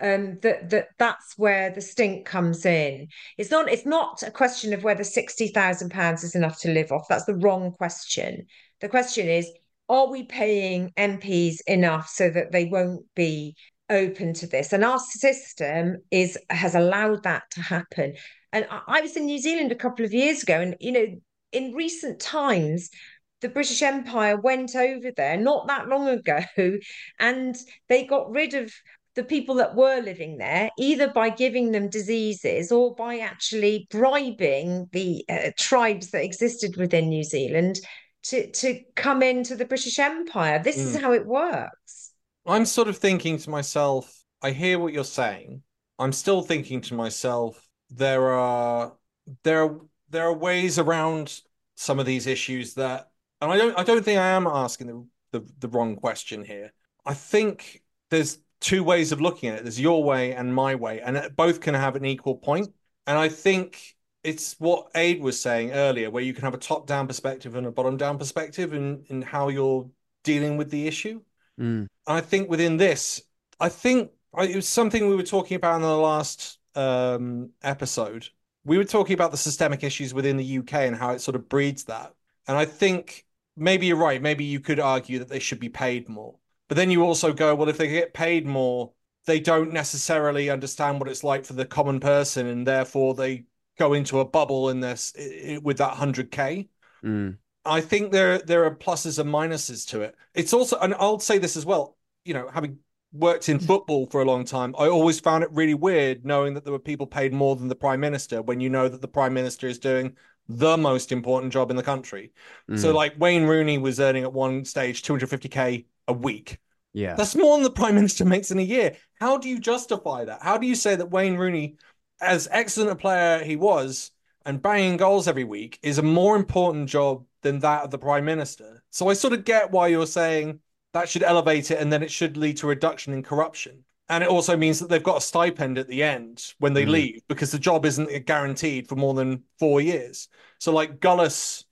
That's where the stink comes in. It's not a question of whether £60,000 is enough to live off. That's the wrong question. The question is, are we paying MPs enough so that they won't be open to this? And our system has allowed that to happen. And I was in New Zealand a couple of years ago, and you know, in recent times, the British Empire went over there not that long ago, and they got rid of the people that were living there, either by giving them diseases or by actually bribing the tribes that existed within New Zealand to come into the British Empire. This is how it works. I'm sort of thinking to myself, I hear what you're saying. I'm still thinking to myself, there are ways around some of these issues that, and I don't think I am asking the wrong question here. I think there's two ways of looking at it. There's your way and my way, and both can have an equal point. And I think it's what Aid was saying earlier, where you can have a top-down perspective and a bottom-down perspective in how you're dealing with the issue. I think within this, it was something we were talking about in the last episode. We were talking about the systemic issues within the UK and how it sort of breeds that. And I think maybe you're right. Maybe you could argue that they should be paid more. But then you also go, well, if they get paid more, they don't necessarily understand what it's like for the common person, and therefore they go into a bubble in this with that 100K. I think there are pluses and minuses to it. It's also, and I'll say this as well, you know, having worked in football for a long time, I always found it really weird knowing that there were people paid more than the Prime Minister, when you know that the Prime Minister is doing the most important job in the country. So like Wayne Rooney was earning at one stage 250K a week. Yeah. That's more than the Prime Minister makes in a year. How do you justify that? How do you say that Wayne Rooney, as excellent a player he was, and banging goals every week, is a more important job than that of the Prime Minister? So I sort of get why you're saying that should elevate it, and then it should lead to a reduction in corruption. And it also means that they've got a stipend at the end when they leave, because the job isn't guaranteed for more than 4 years. So like Gullis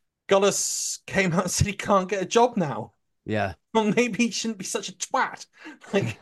came out and said he can't get a job now. Yeah. Well, maybe he shouldn't be such a twat. Like,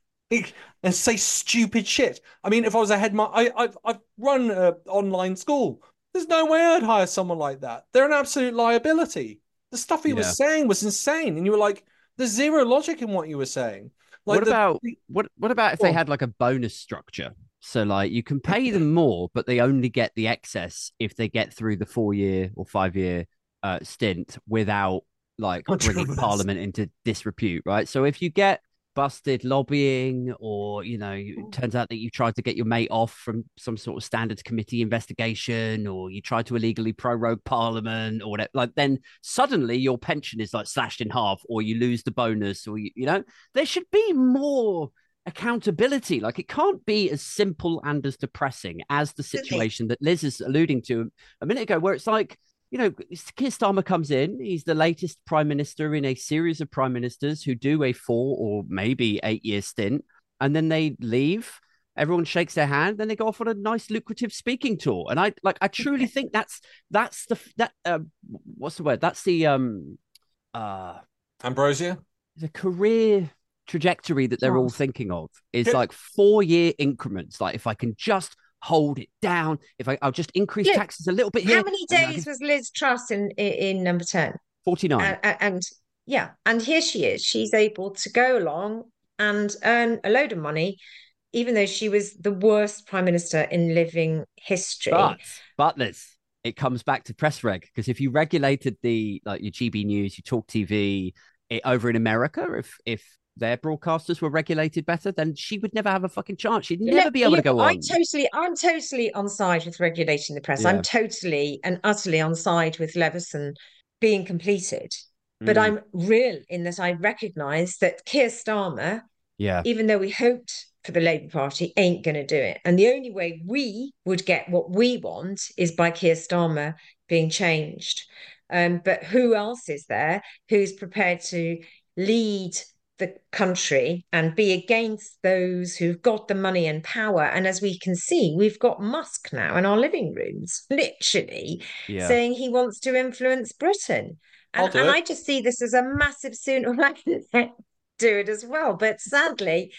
and say stupid shit. I mean, if I was a I've run an online school. There's no way I'd hire someone like that. They're an absolute liability. The stuff he was saying was insane, and you were like, there's zero logic in what you were saying. Like, what about if they had like a bonus structure? So like you can pay them more, but they only get the excess if they get through the 4-year or 5-year stint without like bringing Parliament into disrepute, right? So if you get busted lobbying, or you know, it turns out that you tried to get your mate off from some sort of standards committee investigation, or you tried to illegally prorogue Parliament, or whatever, like then suddenly your pension is like slashed in half, or you lose the bonus, or you know, there should be more accountability. Like it can't be as simple and as depressing as the situation that Liz is alluding to a minute ago, where it's like, you know, Keir Starmer comes in. He's the latest prime minister in a series of prime ministers who do a 4 or maybe 8-year stint, and then they leave. Everyone shakes their hand, then they go off on a nice, lucrative speaking tour. And I truly think that's the what's the word? That's the Ambrosia? The career trajectory that they're all thinking of is Yeah. like 4-year increments. Like if I can just hold it down, I'll just increase taxes a little bit here. How many days was Liz Truss in number 10? 49. And yeah, and here she is. She's able to go along and earn a load of money, even though she was the worst prime minister in living history. But Liz, it comes back to press reg, because if you regulated the like your GB News, your Talk TV over in America, if their broadcasters were regulated better, then she would never have a fucking chance. She'd never be able to go on. I'm totally on side with regulating the press. I'm totally and utterly on side with Leveson being completed. But I'm real in that I recognise that Keir Starmer, even though we hoped for the Labour Party, ain't going to do it. And the only way we would get what we want is by Keir Starmer being changed. But who else is there who's prepared to lead the country and be against those who've got the money and power? And as we can see, we've got Musk now in our living rooms, literally saying he wants to influence Britain. And I just see this as a massive sooner or later do it as well. But sadly,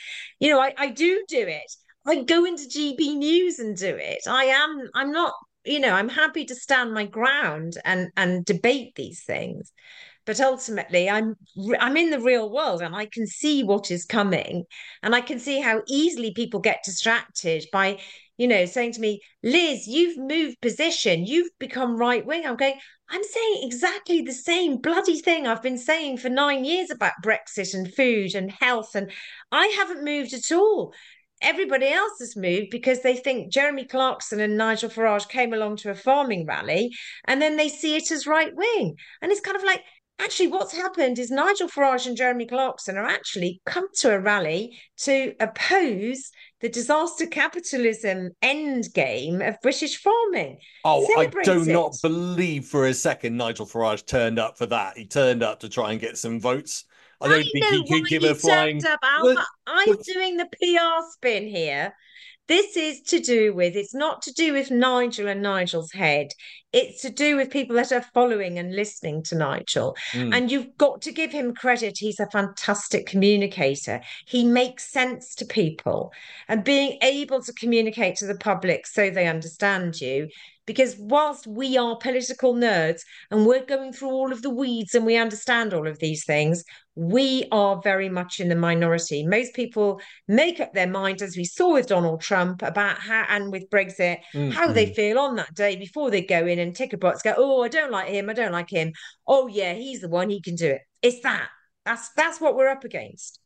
I do it. I go into GB News and do it. I'm not, I'm happy to stand my ground and debate these things. But ultimately, I'm in the real world and I can see what is coming. And I can see how easily people get distracted by, saying to me, Liz, you've moved position, you've become right wing. I'm saying exactly the same bloody thing I've been saying for 9 years about Brexit and food and health. And I haven't moved at all. Everybody else has moved because they think Jeremy Clarkson and Nigel Farage came along to a farming rally and then they see it as right wing. And it's kind of like, actually, what's happened is Nigel Farage and Jeremy Clarkson are actually come to a rally to oppose the disaster capitalism end game of British farming. Celebrate I do not believe for a second Nigel Farage turned up for that. He turned up to try and get some votes. I don't think he could give a flying. I'm doing the PR spin here. This is to do with, it's not to do with Nigel and Nigel's head. It's to do with people that are following and listening to Nigel. And you've got to give him credit. He's a fantastic communicator. He makes sense to people. And being able to communicate to the public so they understand you. Because whilst we are political nerds and we're going through all of the weeds and we understand all of these things, we are very much in the minority. Most people make up their mind, as we saw with Donald Trump, about how, and with Brexit, how they feel on that day before they go in and tick a box, go, oh, I don't like him, I don't like him. Oh, yeah, he's the one, he can do it. It's that. That's what we're up against.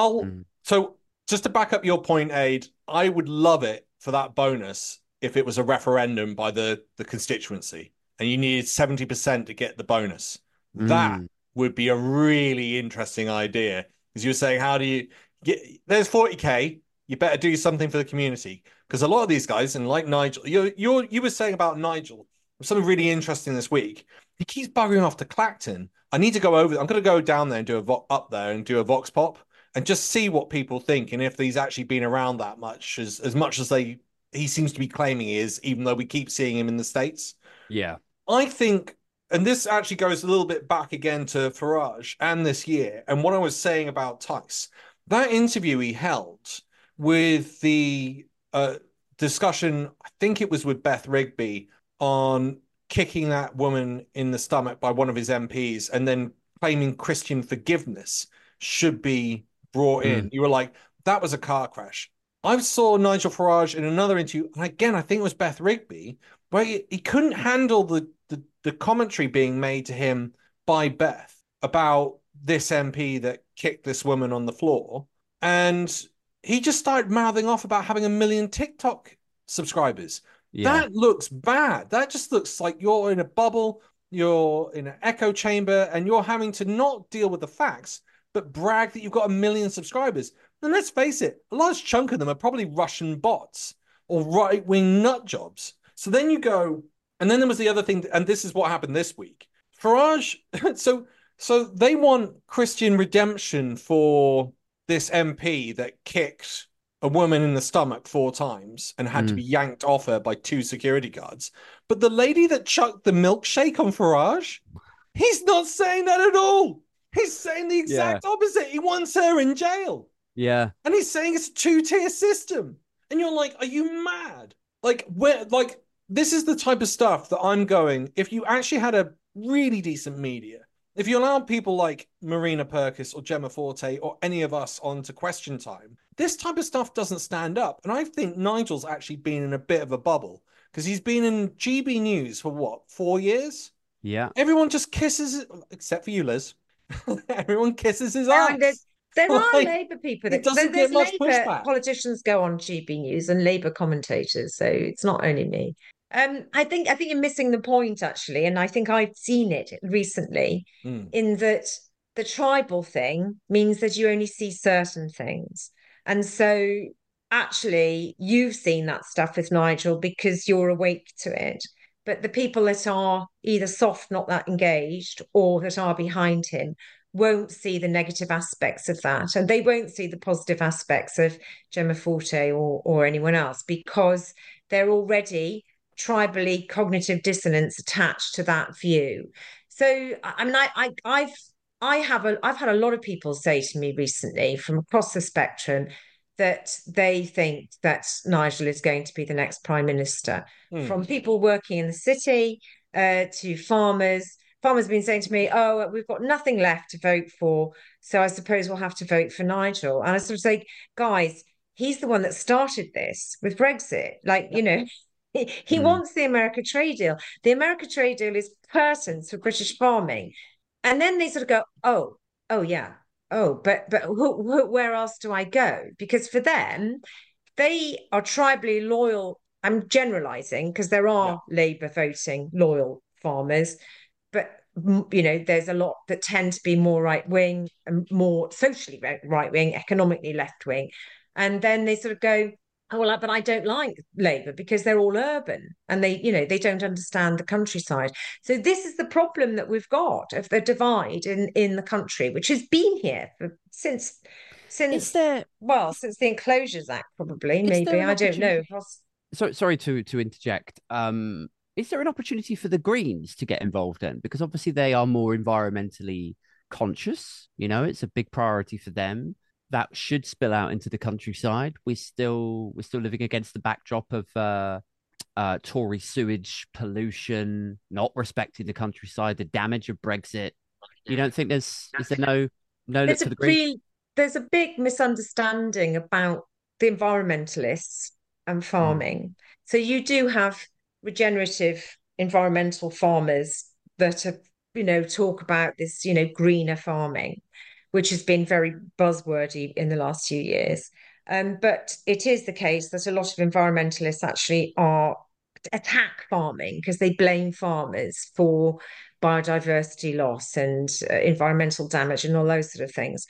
So just to back up your point, Aid, I would love it for that bonus if it was a referendum by the constituency and you needed 70% to get the bonus. That would be a really interesting idea, because you were saying, how do you get, there's 40k, you better do something for the community, because a lot of these guys, and like Nigel, you were saying about Nigel, something really interesting this week. He keeps buggering off to Clacton. I need to go over. I'm going to go down there and do a vox pop and just see what people think, and if he's actually been around that much, as much as he seems to be claiming he is, even though we keep seeing him in the States. Yeah. I think, and this actually goes a little bit back again to Farage and this year, and what I was saying about Tice, that interview he held with the discussion, I think it was with Beth Rigby, on kicking that woman in the stomach by one of his MPs and then claiming Christian forgiveness should be brought in. You were like, that was a car crash. I saw Nigel Farage in another interview, and again, I think it was Beth Rigby, where he couldn't handle the commentary being made to him by Beth about this MP that kicked this woman on the floor. And he just started mouthing off about having 1 million TikTok subscribers. Yeah. That looks bad. That just looks like you're in a bubble, you're in an echo chamber, and you're having to not deal with the facts, but brag that you've got 1 million subscribers. And let's face it, a large chunk of them are probably Russian bots or right-wing nut jobs. So then you go, and then there was the other thing, and this is what happened this week. Farage, so they want Christian redemption for this MP that kicked a woman in the stomach 4 times and had to be yanked off her by 2 security guards. But the lady that chucked the milkshake on Farage, he's not saying that at all. He's saying the exact opposite. He wants her in jail. Yeah. And he's saying it's a two-tier system. And you're like, are you mad? Like, where, like, this is the type of stuff that I'm going, if you actually had a really decent media, if you allow people like Marina Purkis or Gemma Forte or any of us onto Question Time, this type of stuff doesn't stand up. And I think Nigel's actually been in a bit of a bubble because he's been in GB News for what, 4 years? Yeah. Everyone just kisses, except for you, Liz. Everyone kisses his ass. There are Like, Labour people it doesn't get much Labour pushback. politicians go on GB News and Labour commentators, so it's not only me. I think you're missing the point actually, and I think I've seen it recently in that the tribal thing means that you only see certain things, and so actually you've seen that stuff with Nigel because you're awake to it. But the people that are either soft, not that engaged, or that are behind him won't see the negative aspects of that. And they won't see the positive aspects of Gemma Forte or anyone else because they're already tribally cognitive dissonance attached to that view. So I mean, I've had a lot of people say to me recently from across the spectrum that they think that Nigel is going to be the next prime minister. From people working in the city to farmers. Farmers have been saying to me, "Oh, we've got nothing left to vote for, so I suppose we'll have to vote for Nigel." And I sort of say, guys, he's the one that started this with Brexit. Like, you know, he wants the America trade deal. The America trade deal is curtains for British farming. And then they sort of go, oh yeah, but where else do I go? Because for them, they are tribally loyal. I'm generalizing because there are Labour voting loyal farmers, but you know, there's a lot that tend to be more right wing and more socially right wing, economically left wing, and then they sort of go, oh well, but I don't like Labour because they're all urban and they, you know, they don't understand the countryside. So this is the problem that we've got of the divide in the country, which has been here since Is there since the Enclosures Act, probably, is maybe. there an I don't know. opportunity- Sorry to interject. Is there an opportunity for the Greens to get involved in? Because obviously they are more environmentally conscious. You know, it's a big priority for them. That should spill out into the countryside. We're still living against the backdrop of Tory sewage pollution, not respecting the countryside, the damage of Brexit. You don't think is there no look for the Greens? There's a big misunderstanding about the environmentalists and farming. So you do have regenerative environmental farmers that have, you know, talk about this, you know, greener farming, which has been very buzzwordy in the last few years. But it is the case that a lot of environmentalists actually are attack farming because they blame farmers for biodiversity loss and environmental damage and all those sort of things.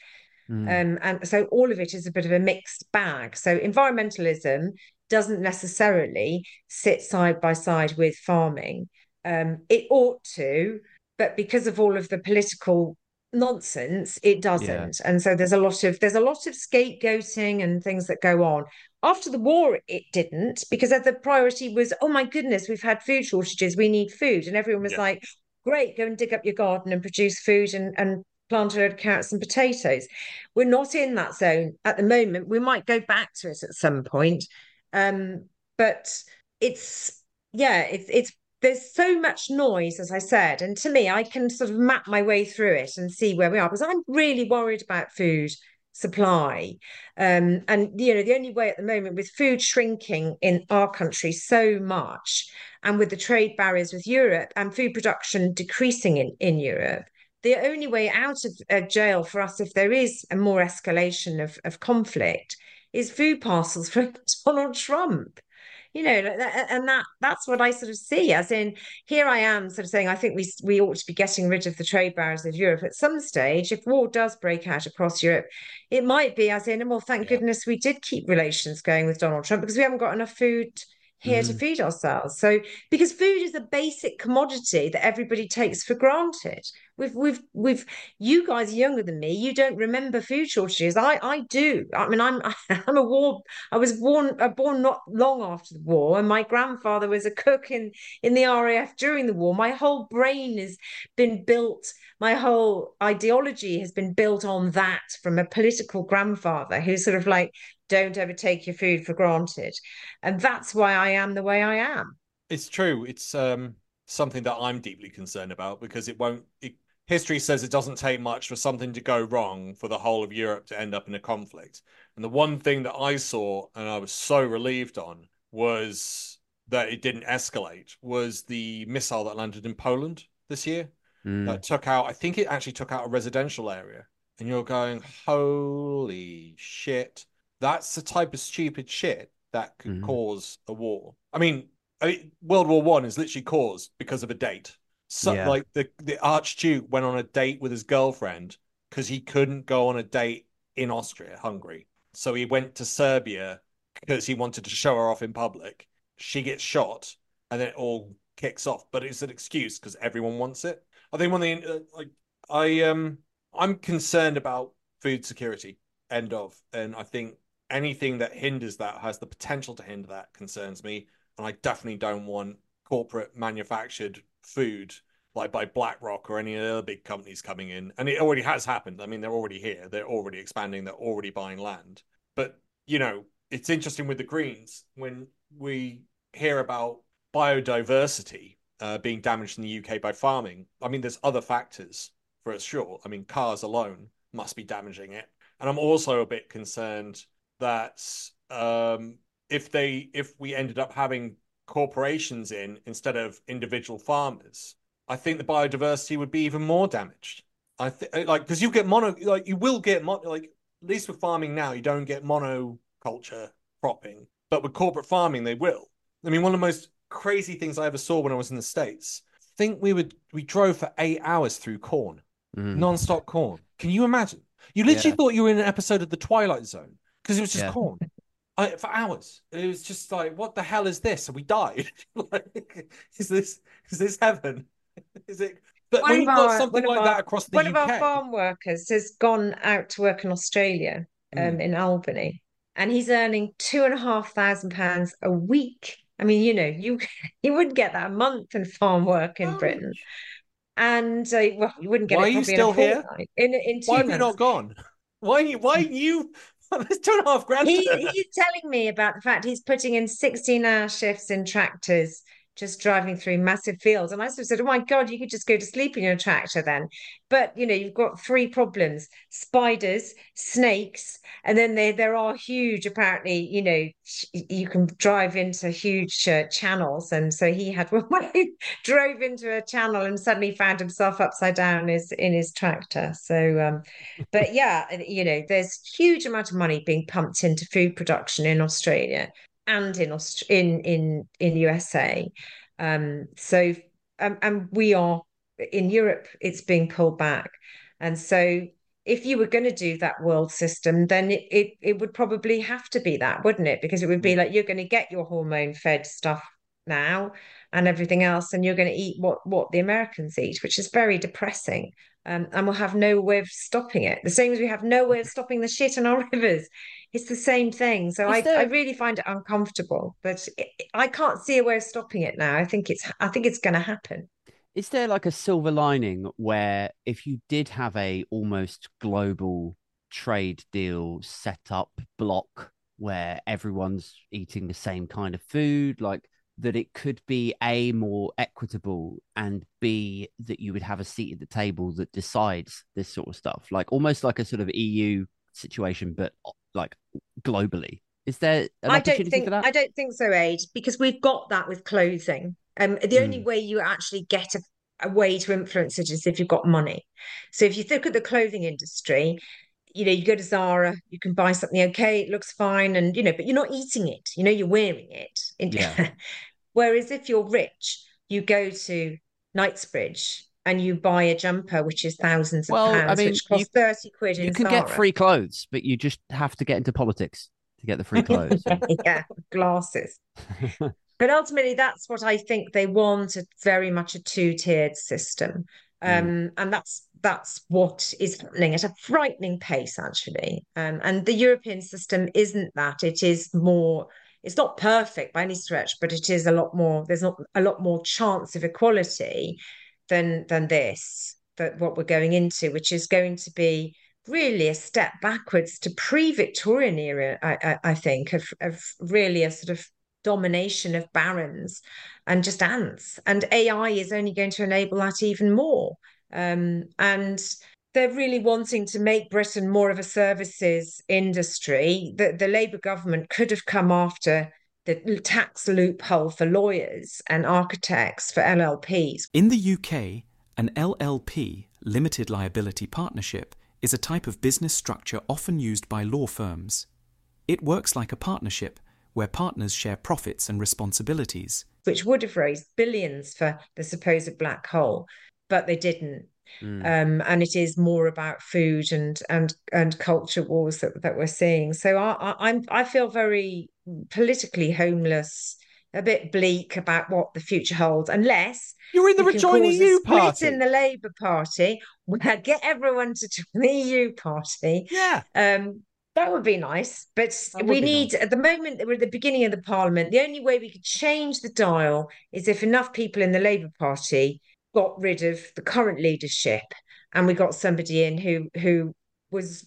And so all of it is a bit of a mixed bag. So environmentalism doesn't necessarily sit side by side with farming. It ought to, but because of all of the political nonsense, it doesn't. Yeah. And so there's a lot of scapegoating and things that go on. After the war, it didn't, because the priority was, oh my goodness, we've had food shortages, we need food. And everyone was like, great, go and dig up your garden and produce food and plant a load of carrots and potatoes. We're not in that zone at the moment. We might go back to it at some point. But it's there's so much noise, as I said, and to me, I can sort of map my way through it and see where we are because I'm really worried about food supply. And you know, the only way at the moment with food shrinking in our country so much, and with the trade barriers with Europe and food production decreasing in Europe, the only way out of jail for us, if there is a more escalation of conflict, is food parcels from Donald Trump. You know, and that's what I sort of see. As in, here I am, sort of saying, I think we ought to be getting rid of the trade barriers of Europe at some stage. If war does break out across Europe, it might be as in, well, thank goodness we did keep relations going with Donald Trump because we haven't got enough food here to feed ourselves. So, because food is a basic commodity that everybody takes for granted. We've you guys are younger than me. You don't remember food shortages. I do. I mean, I'm a war. I was born not long after the war, and my grandfather was a cook in the RAF during the war. My whole brain has been built. My whole ideology has been built on that from a political grandfather who's sort of like, don't ever take your food for granted, and that's why I am the way I am. It's true. It's something that I'm deeply concerned about because history says it doesn't take much for something to go wrong for the whole of Europe to end up in a conflict. And the one thing that I saw and I was so relieved on was that it didn't escalate was the missile that landed in Poland this year that took out, I think it actually took out a residential area. And you're going, holy shit. That's the type of stupid shit that could cause a war. I mean, World War One is literally caused because of a date. So, like the Archduke went on a date with his girlfriend because he couldn't go on a date in Hungary. So he went to Serbia because he wanted to show her off in public. She gets shot, and then it all kicks off. But it's an excuse because everyone wants it. I think one thing, I'm concerned about food security. End of, and I think anything that hinders that has the potential to hinder that concerns me. And I definitely don't want corporate manufactured food like by BlackRock or any other big companies coming in. And it already has happened. I mean, they're already here. They're already expanding. They're already buying land. But, it's interesting with the Greens when we hear about biodiversity being damaged in the UK by farming. I mean, there's other factors for sure. I mean, cars alone must be damaging it. And I'm also a bit concerned that if we ended up having corporations in instead of individual farmers, I think the biodiversity would be even more damaged. I think because you get you will get at least with farming now, you don't get monoculture cropping, but with corporate farming, they will. I mean, one of the most crazy things I ever saw when I was in the States, I think we drove for 8 hours through corn, non-stop corn. Can you imagine? You literally thought you were in an episode of The Twilight Zone because it was just corn. For hours. It was just like, what the hell is this? And we died. Is this heaven? Is it? But when you've got something like that across the UK. One of our farm workers has gone out to work in Australia, in Albany, and he's earning £2,500 a week. I mean, you wouldn't get that a month in farm work in Britain. And you wouldn't get it. Why are you still here? In 2 months. Why have you not gone? Why you? There's £2,500. He's telling me about the fact he's putting in 16-hour shifts in tractors, just driving through massive fields. And I sort of said, oh my God, you could just go to sleep in your tractor then. But, you've got 3 problems: spiders, snakes, and then there are huge, apparently, you can drive into huge channels. And so he had one where he drove into a channel and suddenly found himself upside down in his tractor. So, but yeah, there's huge amount of money being pumped into food production in Australia and in USA. So and we are in Europe, it's being pulled back. And so if you were going to do that world system, then it would probably have to be that, wouldn't it? Because it would be like you're going to get your hormone fed stuff now and everything else, and you're going to eat what the Americans eat, which is very depressing. And we'll have no way of stopping it. The same as we have no way of stopping the shit in our rivers. It's the same thing. So I really find it uncomfortable, but I can't see a way of stopping it now. I think it's going to happen. Is there like a silver lining where if you did have a almost global trade deal set up block where everyone's eating the same kind of food, like that it could be A, more equitable, and B, that you would have a seat at the table that decides this sort of stuff, like almost like a sort of EU situation, but like globally? Is there an opportunity for that? I don't think so, Aid, because we've got that with clothing. The only way you actually get a way to influence it is if you've got money. So if you look at the clothing industry, you go to Zara, you can buy something, okay, it looks fine, and but you're not eating it, you're wearing it. Yeah. Whereas if you're rich, you go to Knightsbridge and you buy a jumper which is thousands of pounds, which costs 30 quid in Zara. You can get free clothes, but you just have to get into politics to get the free clothes. Yeah, glasses. But ultimately, that's what I think they want, very much a 2-tiered system. And that's what is happening at a frightening pace, actually. And the European system isn't that. It is more. It's not perfect by any stretch, but it is a lot more. There's not a lot more chance of equality than this. That what we're going into, which is going to be really a step backwards to pre-Victorian era. I think of really a sort of domination of barons and just ants. And AI is only going to enable that even more. And they're really wanting to make Britain more of a services industry. The Labour government could have come after the tax loophole for lawyers and architects for LLPs. In the UK, an LLP, limited liability partnership, is a type of business structure often used by law firms. It works like a partnership, where partners share profits and responsibilities. Which would have raised billions for the supposed black hole, but they didn't. And it is more about food and culture wars that we're seeing. So I feel very politically homeless, a bit bleak about what the future holds, unless you're in the Rejoin EU party. In the Labour Party, where get everyone to join the EU party. Yeah. That would be nice, but we need, at the moment, we're at the beginning of the parliament. The only way we could change the dial is if enough people in the Labour Party got rid of the current leadership, and we got somebody in who was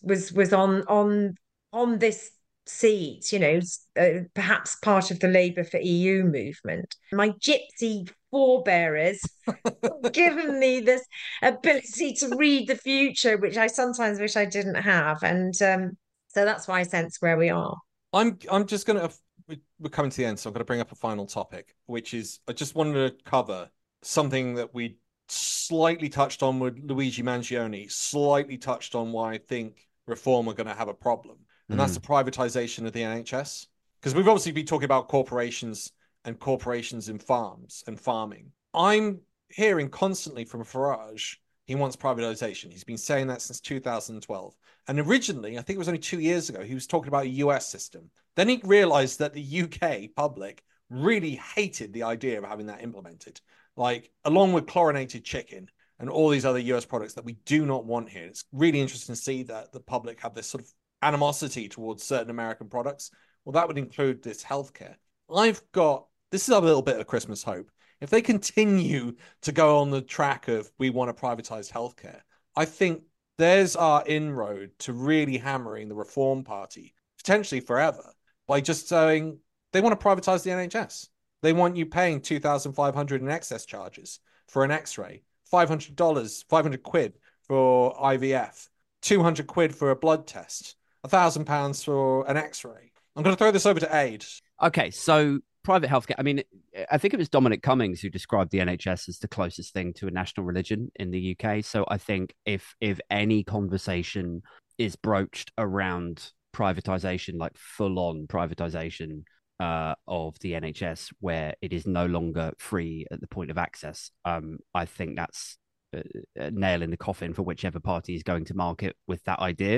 on this seat, perhaps part of the Labour for EU movement. My gypsy forebearers given me this ability to read the future, which I sometimes wish I didn't have, and so that's why I sense where we are. I'm just going to, we're coming to the end, so I'm going to bring up a final topic, which is, I just wanted to cover something that we slightly touched on with Luigi Mangione, slightly touched on why I think reform are going to have a problem. And that's the privatization of the NHS. Because we've obviously been talking about corporations and corporations in farms and farming. I'm hearing constantly from Farage, he wants privatization. He's been saying that since 2012. And originally, I think it was only 2 years ago, he was talking about a US system. Then he realized that the UK public really hated the idea of having that implemented. Like, along with chlorinated chicken and all these other US products that we do not want here. It's really interesting to see that the public have this sort of animosity towards certain American products. Well, that would include this healthcare. This is a little bit of Christmas hope. If they continue to go on the track of we want to privatize healthcare, I think there's our inroad to really hammering the Reform Party, potentially forever, by just saying they want to privatize the NHS. They want you paying $2,500 in excess charges for an X-ray, $500 quid for IVF, 200 quid for a blood test, £1,000 for an X-ray. I'm going to throw this over to Aid. Okay, so private healthcare. I mean, I think it was Dominic Cummings who described the NHS as the closest thing to a national religion in the UK. So I think if any conversation is broached around privatization, like full-on privatization of the NHS, where it is no longer free at the point of access, I think that's a nail in the coffin for whichever party is going to market with that idea.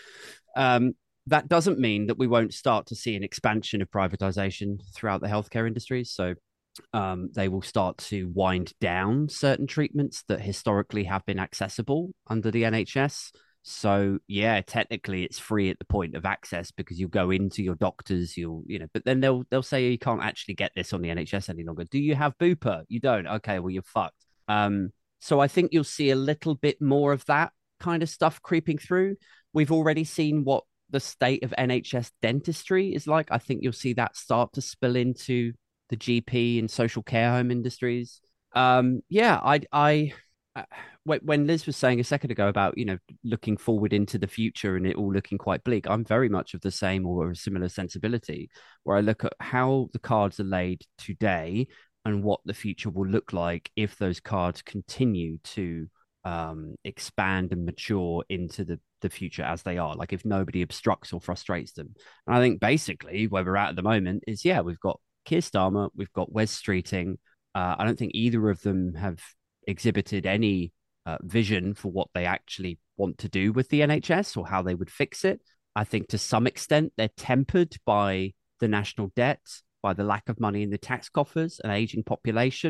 That doesn't mean that we won't start to see an expansion of privatization throughout the healthcare industry. So they will start to wind down certain treatments that historically have been accessible under the NHS. So yeah, technically it's free at the point of access because you go into your doctors, but then they'll say you can't actually get this on the NHS any longer. Do you have Bupa? You don't. Okay, well, you're fucked. So I think you'll see a little bit more of that kind of stuff creeping through. We've already seen what the state of NHS dentistry is like. I think you'll see that start to spill into the GP and social care home industries. When Liz was saying a second ago about, looking forward into the future and it all looking quite bleak, I'm very much of the same or a similar sensibility, where I look at how the cards are laid today and what the future will look like if those cards continue to expand and mature into the future as they are, like if nobody obstructs or frustrates them. And I think basically where we're at the moment is, we've got Keir Starmer, we've got Wes Streeting. I don't think either of them have exhibited any vision for what they actually want to do with the NHS or how they would fix it. I think to some extent they're tempered by the national debt, by the lack of money in the tax coffers, an aging population.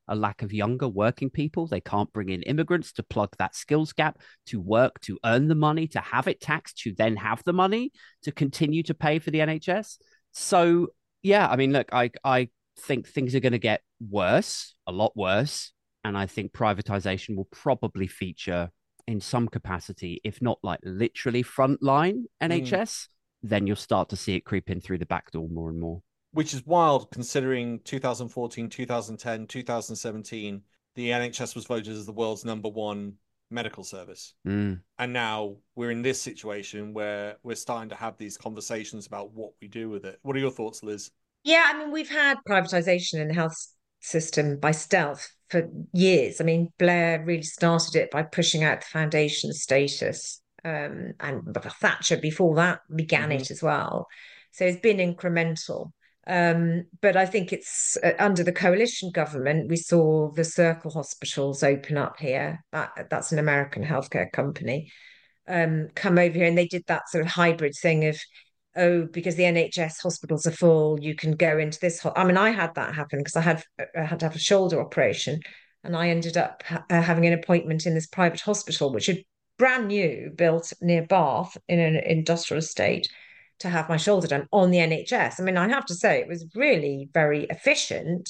a lack of younger working people. They can't bring in immigrants to plug that skills gap, to work, to earn the money, to have it taxed, to then have the money to continue to pay for the NHS. So, yeah, I mean, look, I think things are going to get worse, a lot worse. And I think privatization will probably feature in some capacity, if not like literally frontline NHS, then you'll start to see it creep in through the back door more and more. Which is wild considering 2014, 2010, 2017, the NHS was voted as the world's #1 medical service. And now we're in this situation where we're starting to have these conversations about what we do with it. What are your thoughts, Liz? Yeah, I mean, we've had privatization in the health system by stealth for years. I mean, Blair really started it by pushing out the foundation status. And Thatcher before that began it as well. So it's been incremental. But I think it's under the coalition government, we saw the Circle hospitals open up here. That's an American healthcare company, come over here, and they did that sort of hybrid thing of, oh, because the NHS hospitals are full, you can go into this. I mean, I had that happen because I had to have a shoulder operation, and I ended up having an appointment in this private hospital, which had brand new, built near Bath in an industrial estate, to have my shoulder done on the NHS. I mean, I have to say it was really very efficient.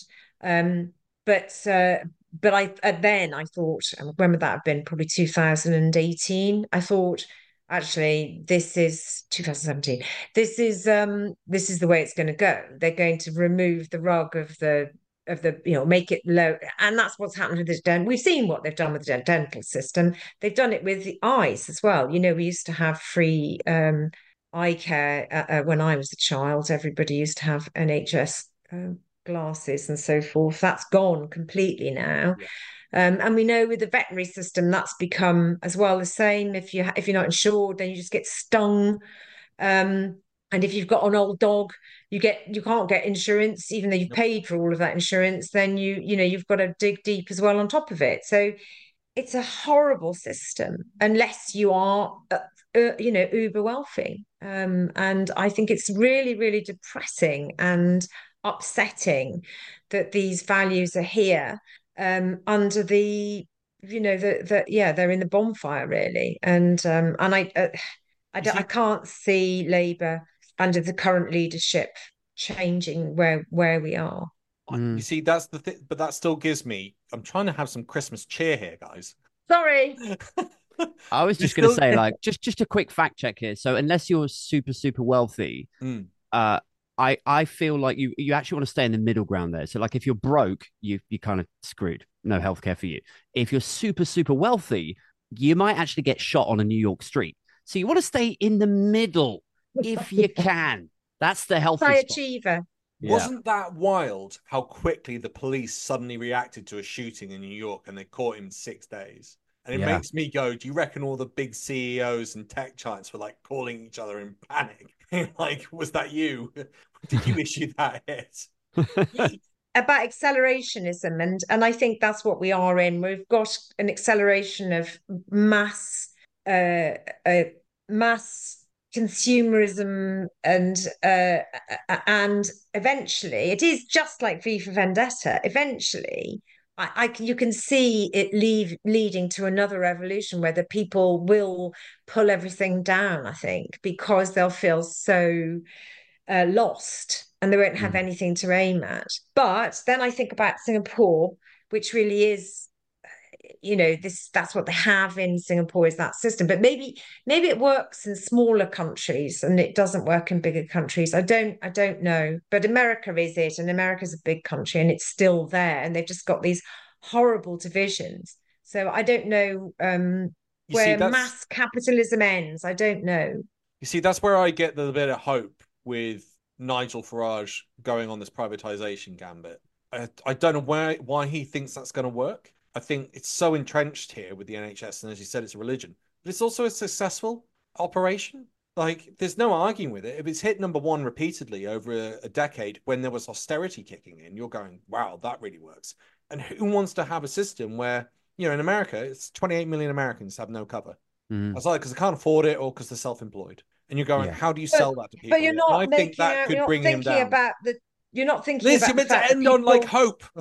But then I thought, when would that have been? Probably 2018. I thought, actually, this is 2017. This is the way it's going to go. They're going to remove the rug of the make it low, and that's what's happened with the we've seen what they've done with the dental system. They've done it with the eyes as well. We used to have free eye care when I was a child. Everybody used to have NHS glasses and so forth. That's gone completely now. And we know with the veterinary system that's become as well the same. If you're not insured, then you just get stung. And if you've got an old dog, you can't get insurance, even though you've paid for all of that insurance. Then you've got to dig deep as well on top of it. So it's a horrible system unless you are uber wealthy. And I think it's really, really depressing and upsetting that these values are here under the they're in the bonfire really. And I can't see Labour under the current leadership changing where we are. You see, that's the thing, but that still gives me, I'm trying to have some Christmas cheer here, guys. Sorry. I was just going to say, like, just a quick fact check here. So unless you're super, super wealthy, I feel like you actually want to stay in the middle ground there. So like if you're broke, you're kind of screwed. No healthcare for you. If you're super, super wealthy, you might actually get shot on a New York street. So you want to stay in the middle if you can. That's the healthy High spot. achiever. Yeah. Wasn't that wild how quickly the police suddenly reacted to a shooting in New York and they caught him in 6 days? And it makes me go, do you reckon all the big CEOs and tech giants were like calling each other in panic? Like, was that you? Did you issue that hit? About accelerationism, and I think that's what we are in. We've got an acceleration of mass consumerism, and eventually it is just like V for Vendetta. Eventually, you can see it leading to another revolution where the people will pull everything down, I think, because they'll feel so lost and they won't have anything to aim at. But then I think about Singapore, which really is, that's what they have in Singapore, is that system. But maybe it works in smaller countries and it doesn't work in bigger countries. I don't know. But America is it, and America's a big country and it's still there, and they've just got these horrible divisions. So I don't know where mass capitalism ends. I don't know. You see, that's where I get the bit of hope with Nigel Farage going on this privatization gambit. I don't know why he thinks that's going to work. I think it's so entrenched here with the NHS, and as you said, it's a religion, but it's also a successful operation. Like, there's no arguing with it. If it's hit #1 repeatedly over a decade when there was austerity kicking in, you're going, wow, that really works. And who wants to have a system where, in America, it's 28 million Americans have no cover. That's like because they can't afford it or because they're self-employed. And you're going, how do you sell that to people? But you're not I think that could bring him down. You're not thinking Liz, about you're meant to end on like hope.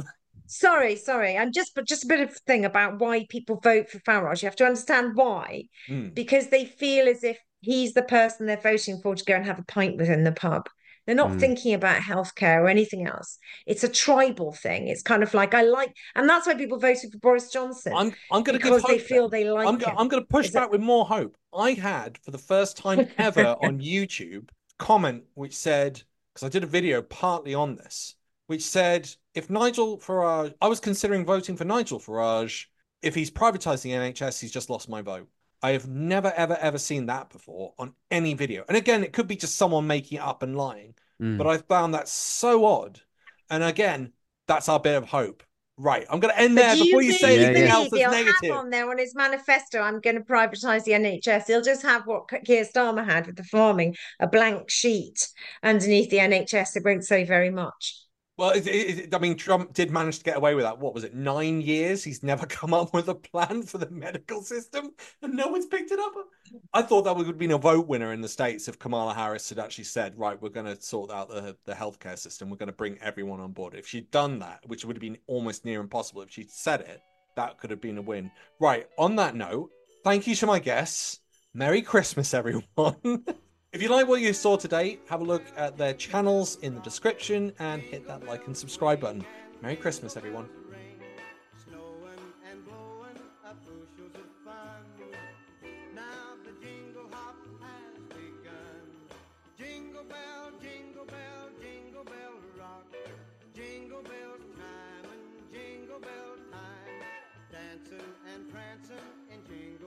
Sorry. I'm just a bit of thing about why people vote for Farage. You have to understand why, Mm. because they feel as if he's the person they're voting for to go and have a pint with in the pub. They're not thinking about healthcare or anything else. It's a tribal thing. It's kind of like and that's why people voted for Boris Johnson, I'm going to give because they hope. feel Then. they like him. I'm going to push Is it? back with more hope. I had, for the first time ever on YouTube, comment which said, because I did a video partly on this, which said, if Nigel Farage, I was considering voting for Nigel Farage. If he's privatized the NHS, he's just lost my vote. I have never, ever, ever seen that before on any video. And again, it could be just someone making it up and lying, but I found that so odd. And again, that's our bit of hope. Right, I'm going to end But there do you before you say really anything else believe that's he'll negative. have on there on his manifesto, I'm going to privatise the NHS? He'll just have what Keir Starmer had with the farming, a blank sheet underneath the NHS. It won't say very much. Well, I mean, Trump did manage to get away with that. What was it, 9 years? He's never come up with a plan for the medical system, and no one's picked it up. I thought that would have been a vote winner in the States if Kamala Harris had actually said, right, we're going to sort out the healthcare system. We're going to bring everyone on board. If she'd done that, which would have been almost near impossible, if she'd said it, that could have been a win. Right, on that note, thank you to my guests. Merry Christmas, everyone. If you like what you saw today, have a look at their channels in the description and hit that like and subscribe button. Merry Christmas, everyone. Snowing and blowing up bushels of fun. Now the jingle hop has begun. Jingle bell, jingle bell, jingle bell rock. Jingle bell time and jingle bell time. Dancing and prancing in jingle